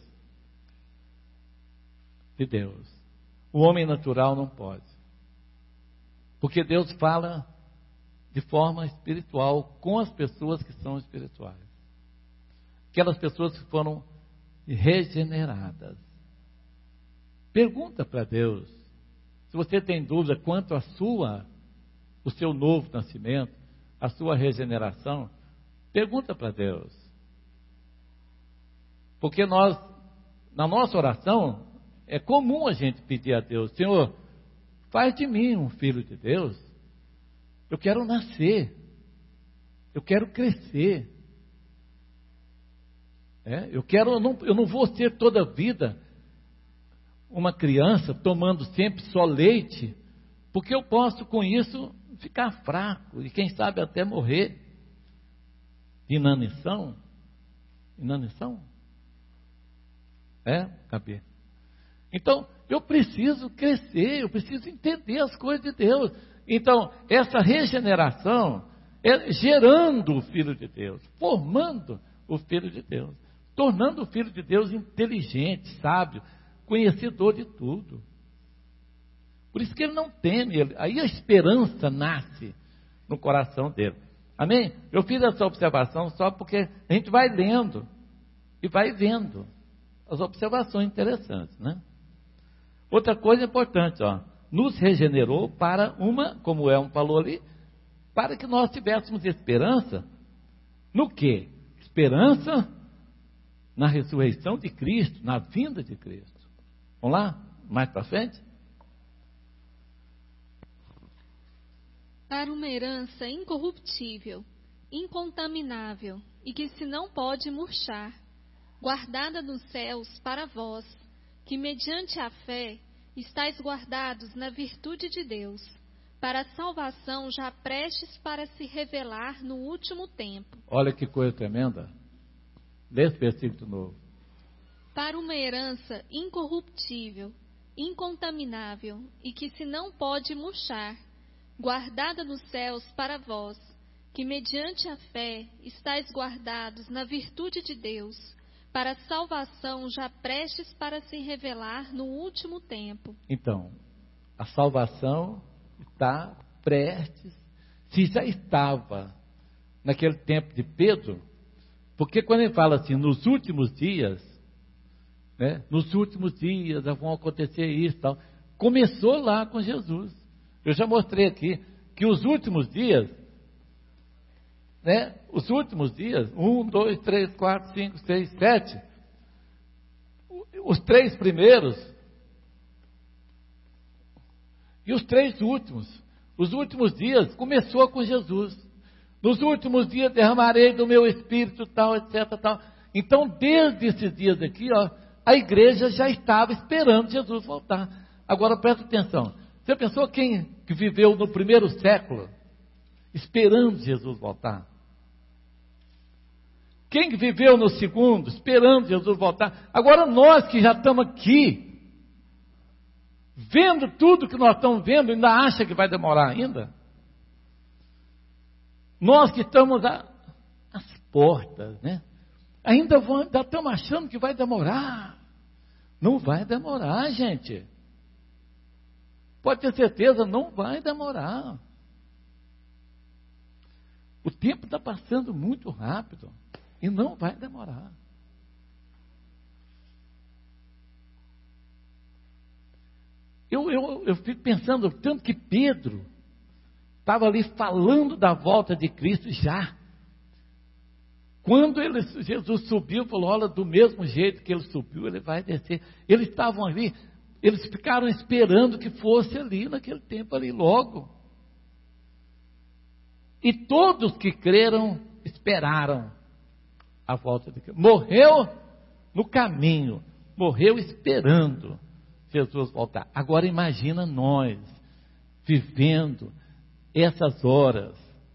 de Deus. O homem natural não pode. Porque Deus fala de forma espiritual com as pessoas que são espirituais. Aquelas pessoas que foram regeneradas. Pergunta para Deus, se você tem dúvida quanto à sua, o seu novo nascimento, a sua regeneração, pergunta para Deus. Porque nós, na nossa oração, é comum a gente pedir a Deus, Senhor, faz de mim um filho de Deus. Eu quero nascer. Eu quero crescer. É, eu quero, eu não, eu não vou ser toda a vida uma criança tomando sempre só leite, porque eu posso com isso ficar fraco e quem sabe até morrer. Inanição? Inanição? É, cabelo. Então, eu preciso crescer, eu preciso entender as coisas de Deus. Então, essa regeneração é gerando o Filho de Deus, formando o Filho de Deus, tornando o Filho de Deus inteligente, sábio, conhecedor de tudo. Por isso que ele não teme, ele, aí a esperança nasce no coração dele. Amém? Eu fiz essa observação só porque a gente vai lendo e vai vendo as observações interessantes, né? Outra coisa importante, ó, nos regenerou para uma, como o Elmo falou ali, para que nós tivéssemos esperança no quê? Esperança na ressurreição de Cristo, na vinda de Cristo. Vamos lá? Mais para frente? Para uma herança incorruptível, incontaminável e que se não pode murchar, guardada nos céus para vós, que mediante a fé estáis guardados na virtude de Deus, para a salvação já prestes para se revelar no último tempo. Olha que coisa tremenda. Lê esse versículo novo. Para uma herança incorruptível, incontaminável e que se não pode murchar, guardada nos céus para vós, que mediante a fé estáis guardados na virtude de Deus, para a salvação já prestes para se revelar no último tempo. Então, a salvação está prestes, se já estava naquele tempo de Pedro, porque quando ele fala assim, nos últimos dias, né, nos últimos dias vão acontecer isso e tal, começou lá com Jesus. Eu já mostrei aqui que os últimos dias, né, os últimos dias, um, dois, três, quatro, cinco, seis, sete, os três primeiros e os três últimos, os últimos dias começou com Jesus. Nos últimos dias derramarei do meu espírito, tal, etc, tal. Então, desde esses dias aqui, ó, a igreja já estava esperando Jesus voltar. Agora, presta atenção. Você pensou quem que viveu no primeiro século esperando Jesus voltar? Quem que viveu no segundo esperando Jesus voltar? Agora, nós que já estamos aqui, vendo tudo que nós estamos vendo, ainda acha que vai demorar ainda? Nós que estamos às portas, né? Ainda, vão, ainda estamos achando que vai demorar. Não vai demorar, gente. Pode ter certeza, não vai demorar. O tempo está passando muito rápido e não vai demorar. Eu, eu, eu fico pensando, tanto que Pedro estava ali falando da volta de Cristo já. Quando ele, Jesus subiu, falou, olha, do mesmo jeito que ele subiu, ele vai descer. Eles estavam ali, eles ficaram esperando que fosse ali, naquele tempo ali, logo. E todos que creram, esperaram a volta de Cristo. Morreu no caminho, morreu esperando Jesus voltar. Agora imagina nós, vivendo essas horas.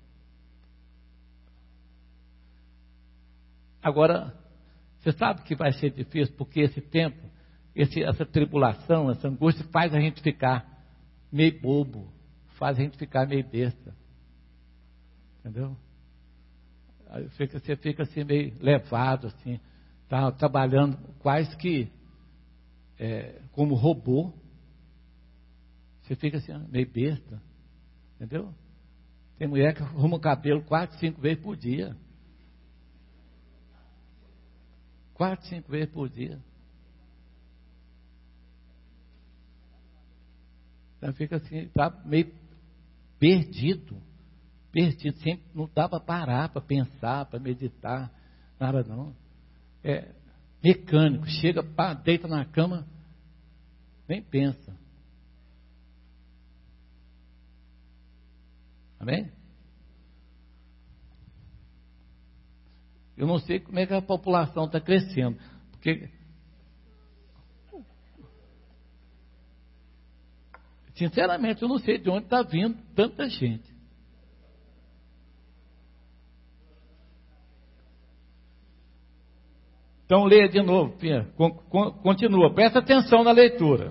Agora, você sabe que vai ser difícil, porque esse tempo, esse, essa tribulação, essa angústia, faz a gente ficar meio bobo, faz a gente ficar meio besta. Entendeu? Aí fica, você fica assim meio levado, assim, tá, trabalhando quase que é, como robô. Você fica assim, meio besta. Entendeu? Tem mulher que arruma o cabelo quatro, cinco vezes por dia. Quatro, cinco vezes por dia. Então fica assim, tá meio perdido. Perdido. Sempre não dá para parar, para pensar, para meditar. Nada não. É mecânico. Chega, pá, deita na cama, nem pensa. Amém? Eu não sei como é que a população está crescendo, porque sinceramente eu não sei de onde está vindo tanta gente. Então leia de novo, Pia. Continua, presta atenção na leitura.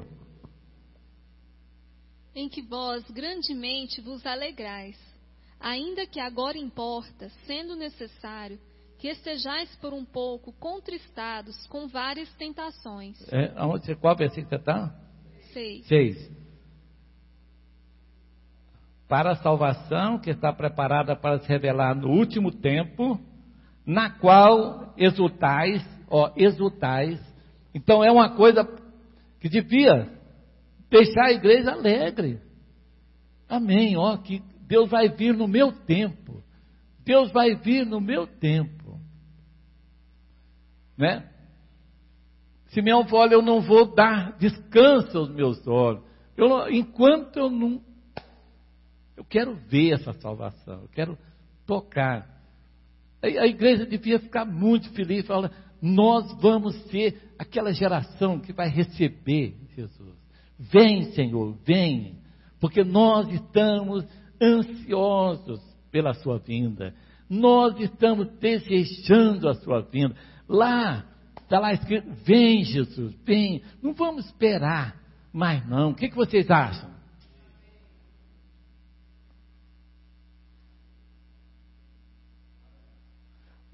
Em que vós grandemente vos alegrais, ainda que agora importa, sendo necessário, que estejais por um pouco contristados com várias tentações. É, aonde, qual versículo você está? Seis. Seis. Para a salvação que está preparada para se revelar no último tempo, na qual exultais, ó, exultais. Então é uma coisa que devia deixar a igreja alegre. Amém, ó, que Deus vai vir no meu tempo. Deus vai vir no meu tempo. Né? Simeão falou, eu não vou dar descanso aos meus olhos. Eu, enquanto eu não... Eu quero ver essa salvação. Eu quero tocar. A, a igreja devia ficar muito feliz. Falar, nós vamos ser aquela geração que vai receber Jesus. Vem, Senhor, vem, porque nós estamos ansiosos pela sua vinda, nós estamos desejando a sua vinda. Lá, está lá escrito, vem Jesus, vem, não vamos esperar mais não. O que, que vocês acham?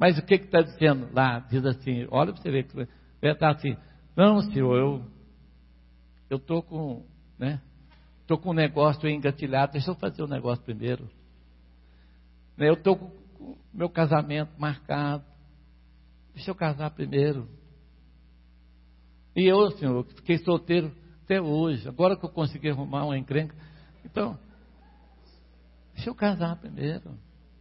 Mas o que está dizendo lá? Diz assim, olha para você ver, que está assim, não, senhor, eu eu estou com, né, estou com um negócio engatilhado, deixa eu fazer o negócio primeiro. Eu estou com o meu casamento marcado, deixa eu casar primeiro. E eu, senhor, fiquei solteiro até hoje, agora que eu consegui arrumar uma encrenca, então, deixa eu casar primeiro.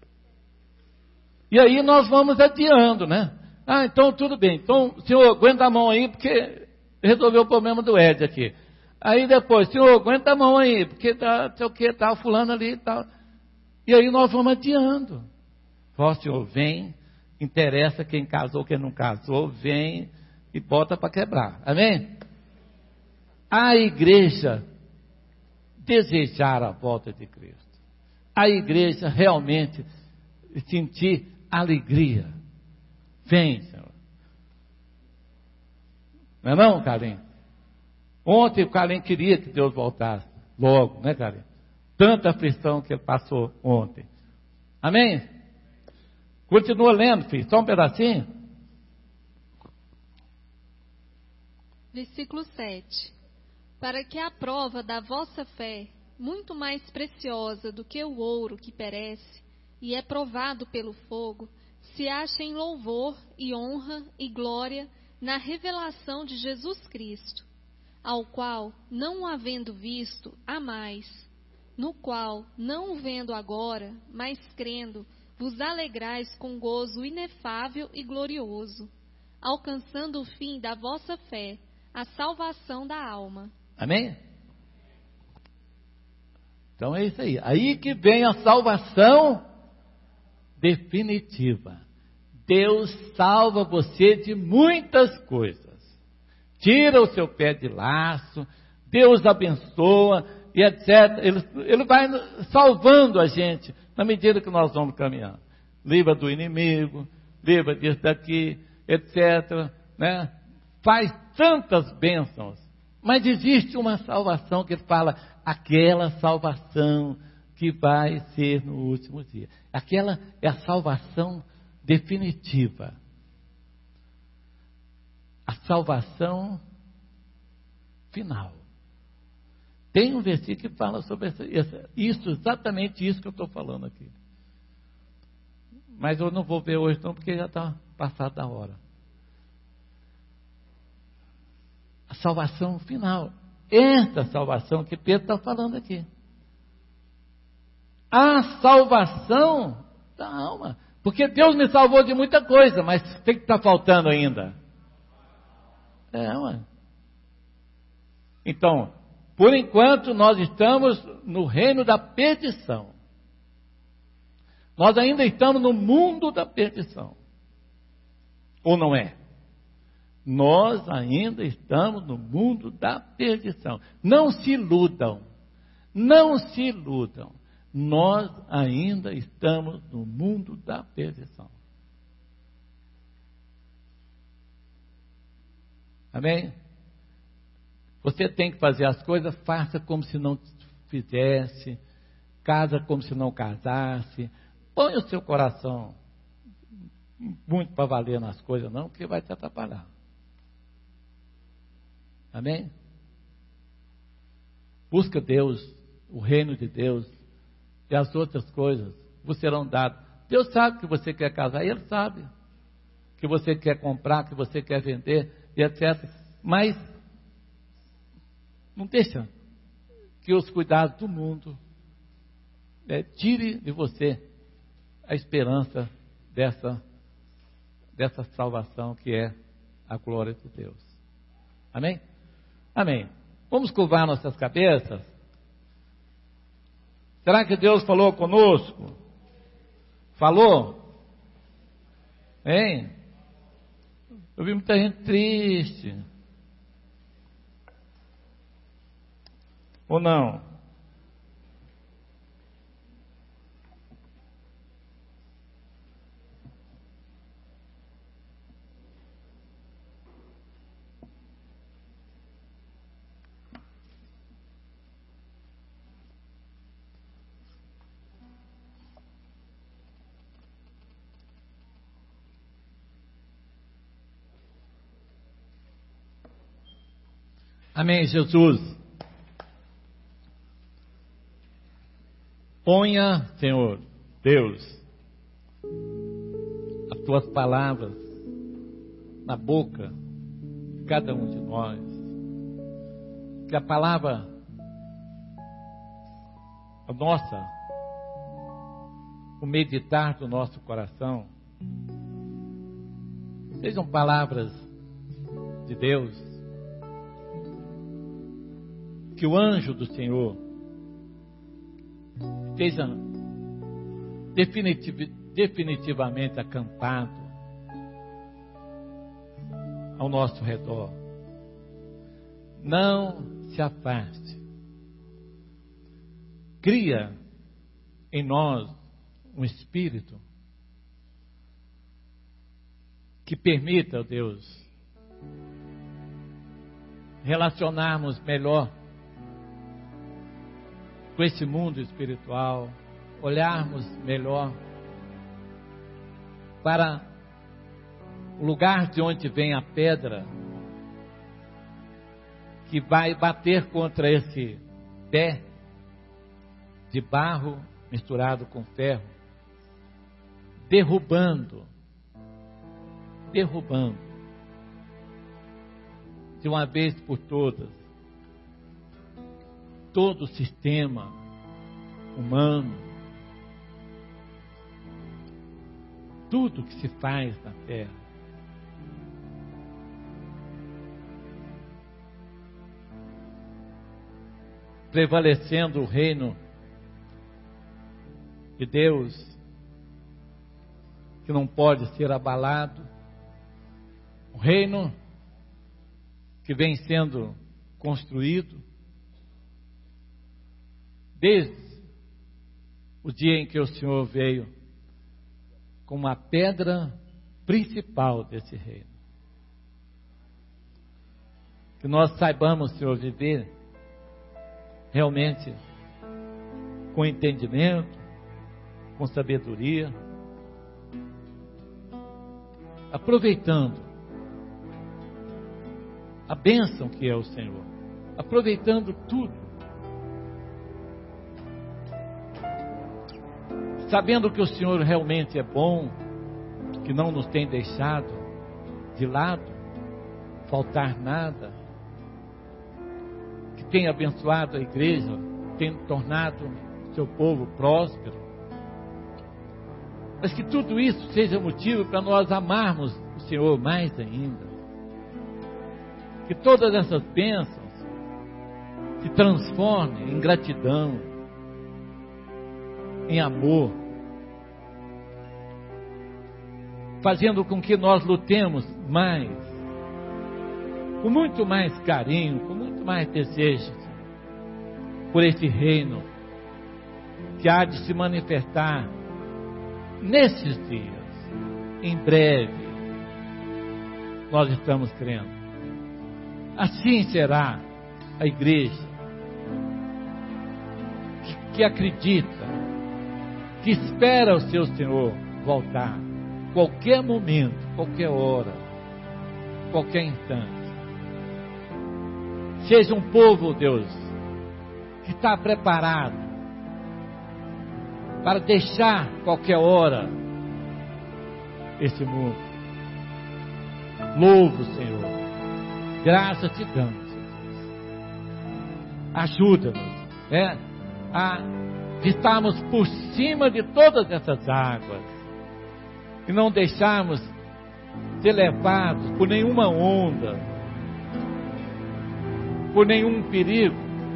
E aí nós vamos adiando, né? Ah, então tudo bem, então, senhor, aguenta a mão aí, porque resolveu o problema do Ed aqui. Aí depois, senhor, aguenta a mão aí, porque tá, sei o que, tá fulano ali e tal. E aí nós vamos adiando. Ó, senhor, vem, interessa quem casou, quem não casou, vem e bota para quebrar. Amém? A igreja desejar a volta de Cristo. A igreja realmente sentir alegria. Vem, Senhor. Não é não, Carlinhos? Ontem o Carlinhos queria que Deus voltasse logo, né, Carlinhos? Tanta aflição que ele passou ontem. Amém? Continua lendo, filho, só um pedacinho. Versículo sete. Para que a prova da vossa fé, muito mais preciosa do que o ouro que perece, e é provado pelo fogo, se acha em louvor e honra e glória na revelação de Jesus Cristo, ao qual, não o havendo visto, amais, no qual, não o vendo agora, mas crendo, vos alegrais com gozo inefável e glorioso, alcançando o fim da vossa fé, a salvação da alma. Amém? Então é isso aí. Aí que vem a salvação definitiva. Deus salva você de muitas coisas. Tira o seu pé de laço, Deus abençoa e etcétera. Ele, ele vai salvando a gente na medida que nós vamos caminhando. Livra do inimigo, livra disso daqui, etcétera. Né? Faz tantas bênçãos. Mas existe uma salvação que ele fala, aquela salvação que vai ser no último dia. Aquela é a salvação definitiva. A salvação final. Tem um versículo que fala sobre essa, essa, isso, exatamente isso que eu estou falando aqui. Mas eu não vou ver hoje não, porque já está passada da hora. A salvação final. Essa salvação que Pedro está falando aqui. A salvação da alma. Porque Deus me salvou de muita coisa, mas o que está faltando ainda? É, mano. Então, por enquanto nós estamos no reino da perdição. Nós ainda estamos no mundo da perdição. Ou não é? Nós ainda estamos no mundo da perdição. Não se iludam. Não se iludam. Nós ainda estamos no mundo da perdição. Amém? Você tem que fazer as coisas, faça como se não fizesse, casa como se não casasse. Põe o seu coração muito para valer nas coisas, não, porque vai te atrapalhar. Amém? Busca Deus, o reino de Deus, e as outras coisas vos serão dadas. Deus sabe que você quer casar, Ele sabe que você quer comprar, que você quer vender, e etcétera. Mas não deixa que os cuidados do mundo é, tire de você a esperança dessa, dessa salvação que é a glória de Deus. Amém? Amém. Vamos curvar nossas cabeças? Será que Deus falou conosco? Falou? Hein? Eu vi muita gente triste. Ou não? Amém, Jesus. Ponha, Senhor, Deus, as tuas palavras na boca de cada um de nós. Que a palavra, a nossa, o meditar do nosso coração, sejam palavras de Deus. Que o anjo do Senhor esteja definitiv, definitivamente acampado ao nosso redor. Não se afaste. Cria em nós um espírito que permita, Deus, relacionarmos melhor com esse mundo espiritual, olharmos melhor para o lugar de onde vem a pedra que vai bater contra esse pé de barro misturado com ferro, derrubando, derrubando, de uma vez por todas, todo o sistema humano, tudo que se faz na terra. Prevalecendo o reino de Deus, que não pode ser abalado, o reino que vem sendo construído desde o dia em que o Senhor veio como a pedra principal desse reino. Que nós saibamos, Senhor, viver realmente com entendimento, com sabedoria, aproveitando a bênção que é o Senhor, aproveitando tudo, sabendo que o Senhor realmente é bom, que não nos tem deixado de lado, faltar nada, que tem abençoado a igreja, tem tornado seu povo próspero, mas que tudo isso seja motivo para nós amarmos o Senhor mais ainda, que todas essas bênçãos se transformem em gratidão, em amor, fazendo com que nós lutemos mais, com muito mais carinho, com muito mais desejo, por esse reino que há de se manifestar nesses dias, em breve. Nós estamos crendo. Assim será a igreja que, que acredita, que espera o seu Senhor voltar, qualquer momento, qualquer hora, qualquer instante. Seja um povo, Deus, que está preparado para deixar qualquer hora esse mundo. Louvo, Senhor. Graças te damos, Jesus. Ajuda-nos, né, a estarmos por cima de todas essas águas e não deixarmos ser levados por nenhuma onda, por nenhum perigo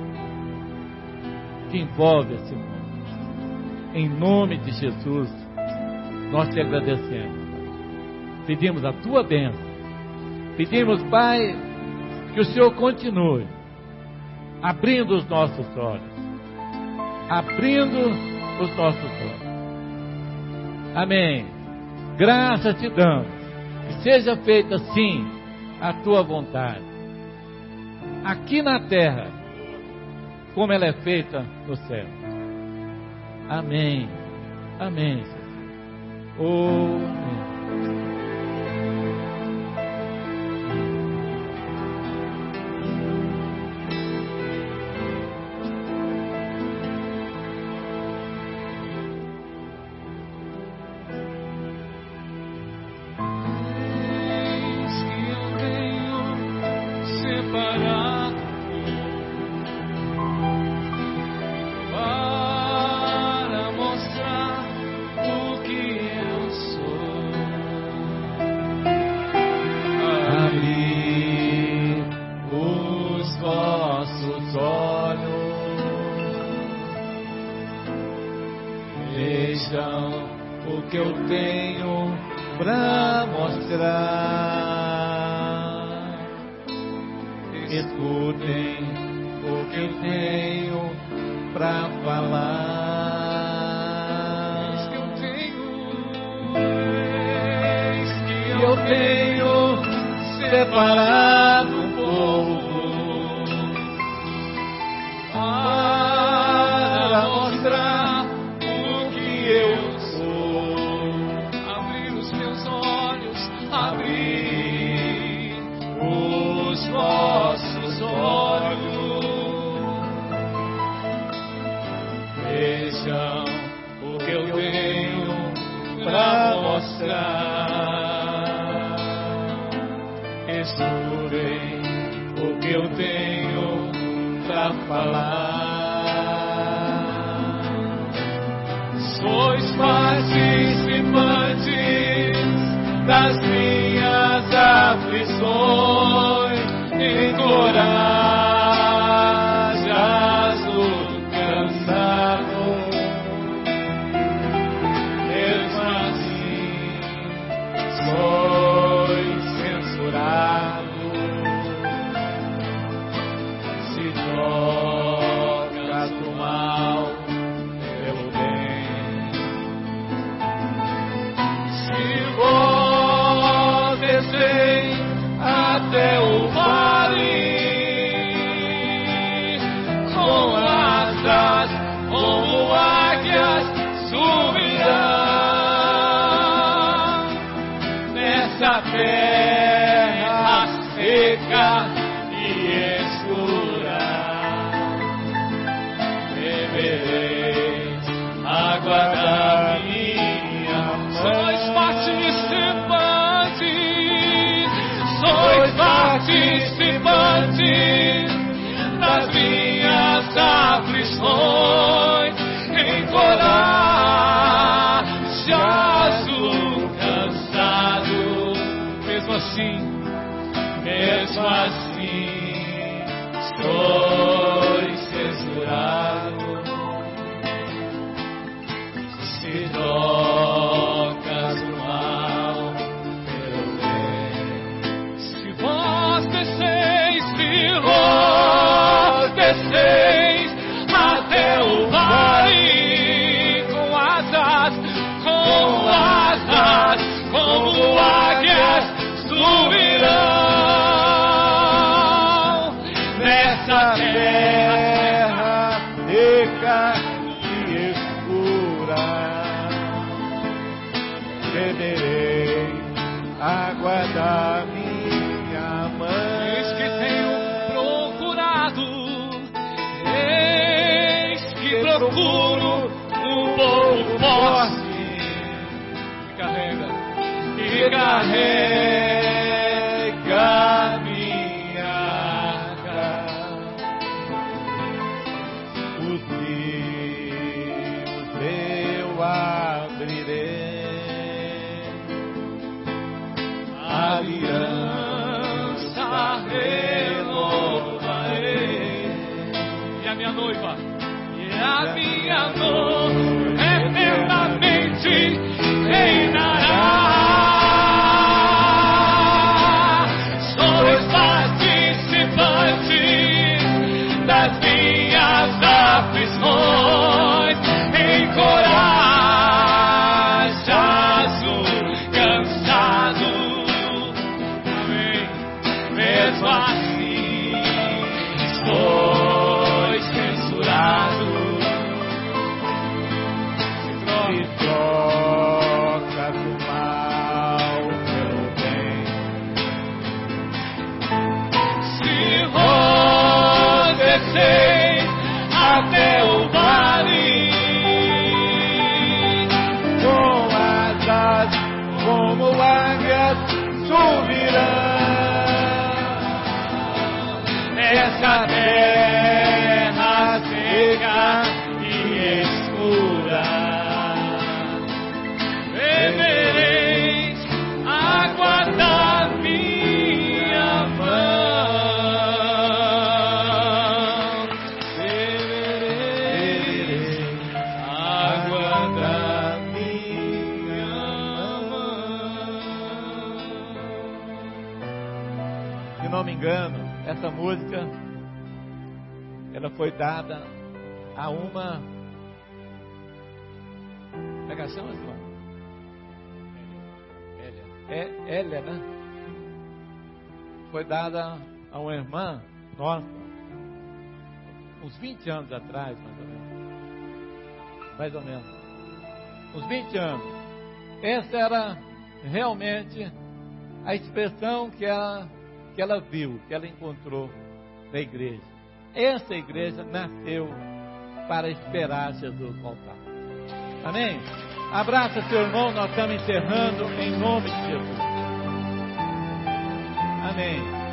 que envolve esse mundo. Em nome de Jesus, nós te agradecemos. Pedimos a tua bênção. Pedimos, Pai, que o Senhor continue abrindo os nossos olhos, abrindo os nossos olhos. Amém. Graças te damos. Que seja feita sim a tua vontade, aqui na terra, como ela é feita no céu. Amém. Amém. Oh, amém. Vejam o que eu tenho pra mostrar. Escutem o que eu tenho pra falar. Eis que eu tenho, eis que eu tenho separado o povo para mostrar o que eu sou. Abrir os meus olhos, abrir os vossos olhos. Vejam o que eu tenho pra mostrar. Escutem o que eu tenho pra falar. Sois participantes das minhas aflições. Encorajas o cansado. Mesmo assim, sois censurados. Se trocas do mal pelo bem. Se vós desceis até o vale com asas como águias subirão nessa terra seca e escura. Devereis aguardar minha mão. Sois participantes, sois participantes das minhas aflições. Encorajas o cansado. Mesmo assim, mesmo assim, sois censurados. Se trocas o mal pelo bem. Se vós desceis, se vós desceis até o vale com asas, com asas, como águias subirão nessa terra seca e escura. Deverei aguardar minha mãe. Eis que tenho procurado, eis que procuro um povo forte que carrega, que carrega minha arca. Os rios eu abrirei, aliança renovarei. E a minha noiva, e a minha noiva eternamente reinará. Sois participantes das minhas aflições. Encorajas o cansado. Amém. Mesmo assim, sois censurados. Se trocas o mal pelo bem. Se vós desceis até o vale com asas como águias subirão essa terra seca e escura. Devereis aguardar minha mão. Devereis aguardar engano, essa música, ela foi dada a uma... Como é que ela chama, irmão? É Hélia, né? Foi dada a uma irmã nossa, uns vinte anos atrás, mais ou menos. Mais ou menos. Uns vinte anos. Essa era realmente a expressão que ela, que ela viu, que ela encontrou na igreja. Essa igreja nasceu para esperar Jesus voltar. Amém? Abraça seu irmão, nós estamos encerrando em nome de Jesus. Amém.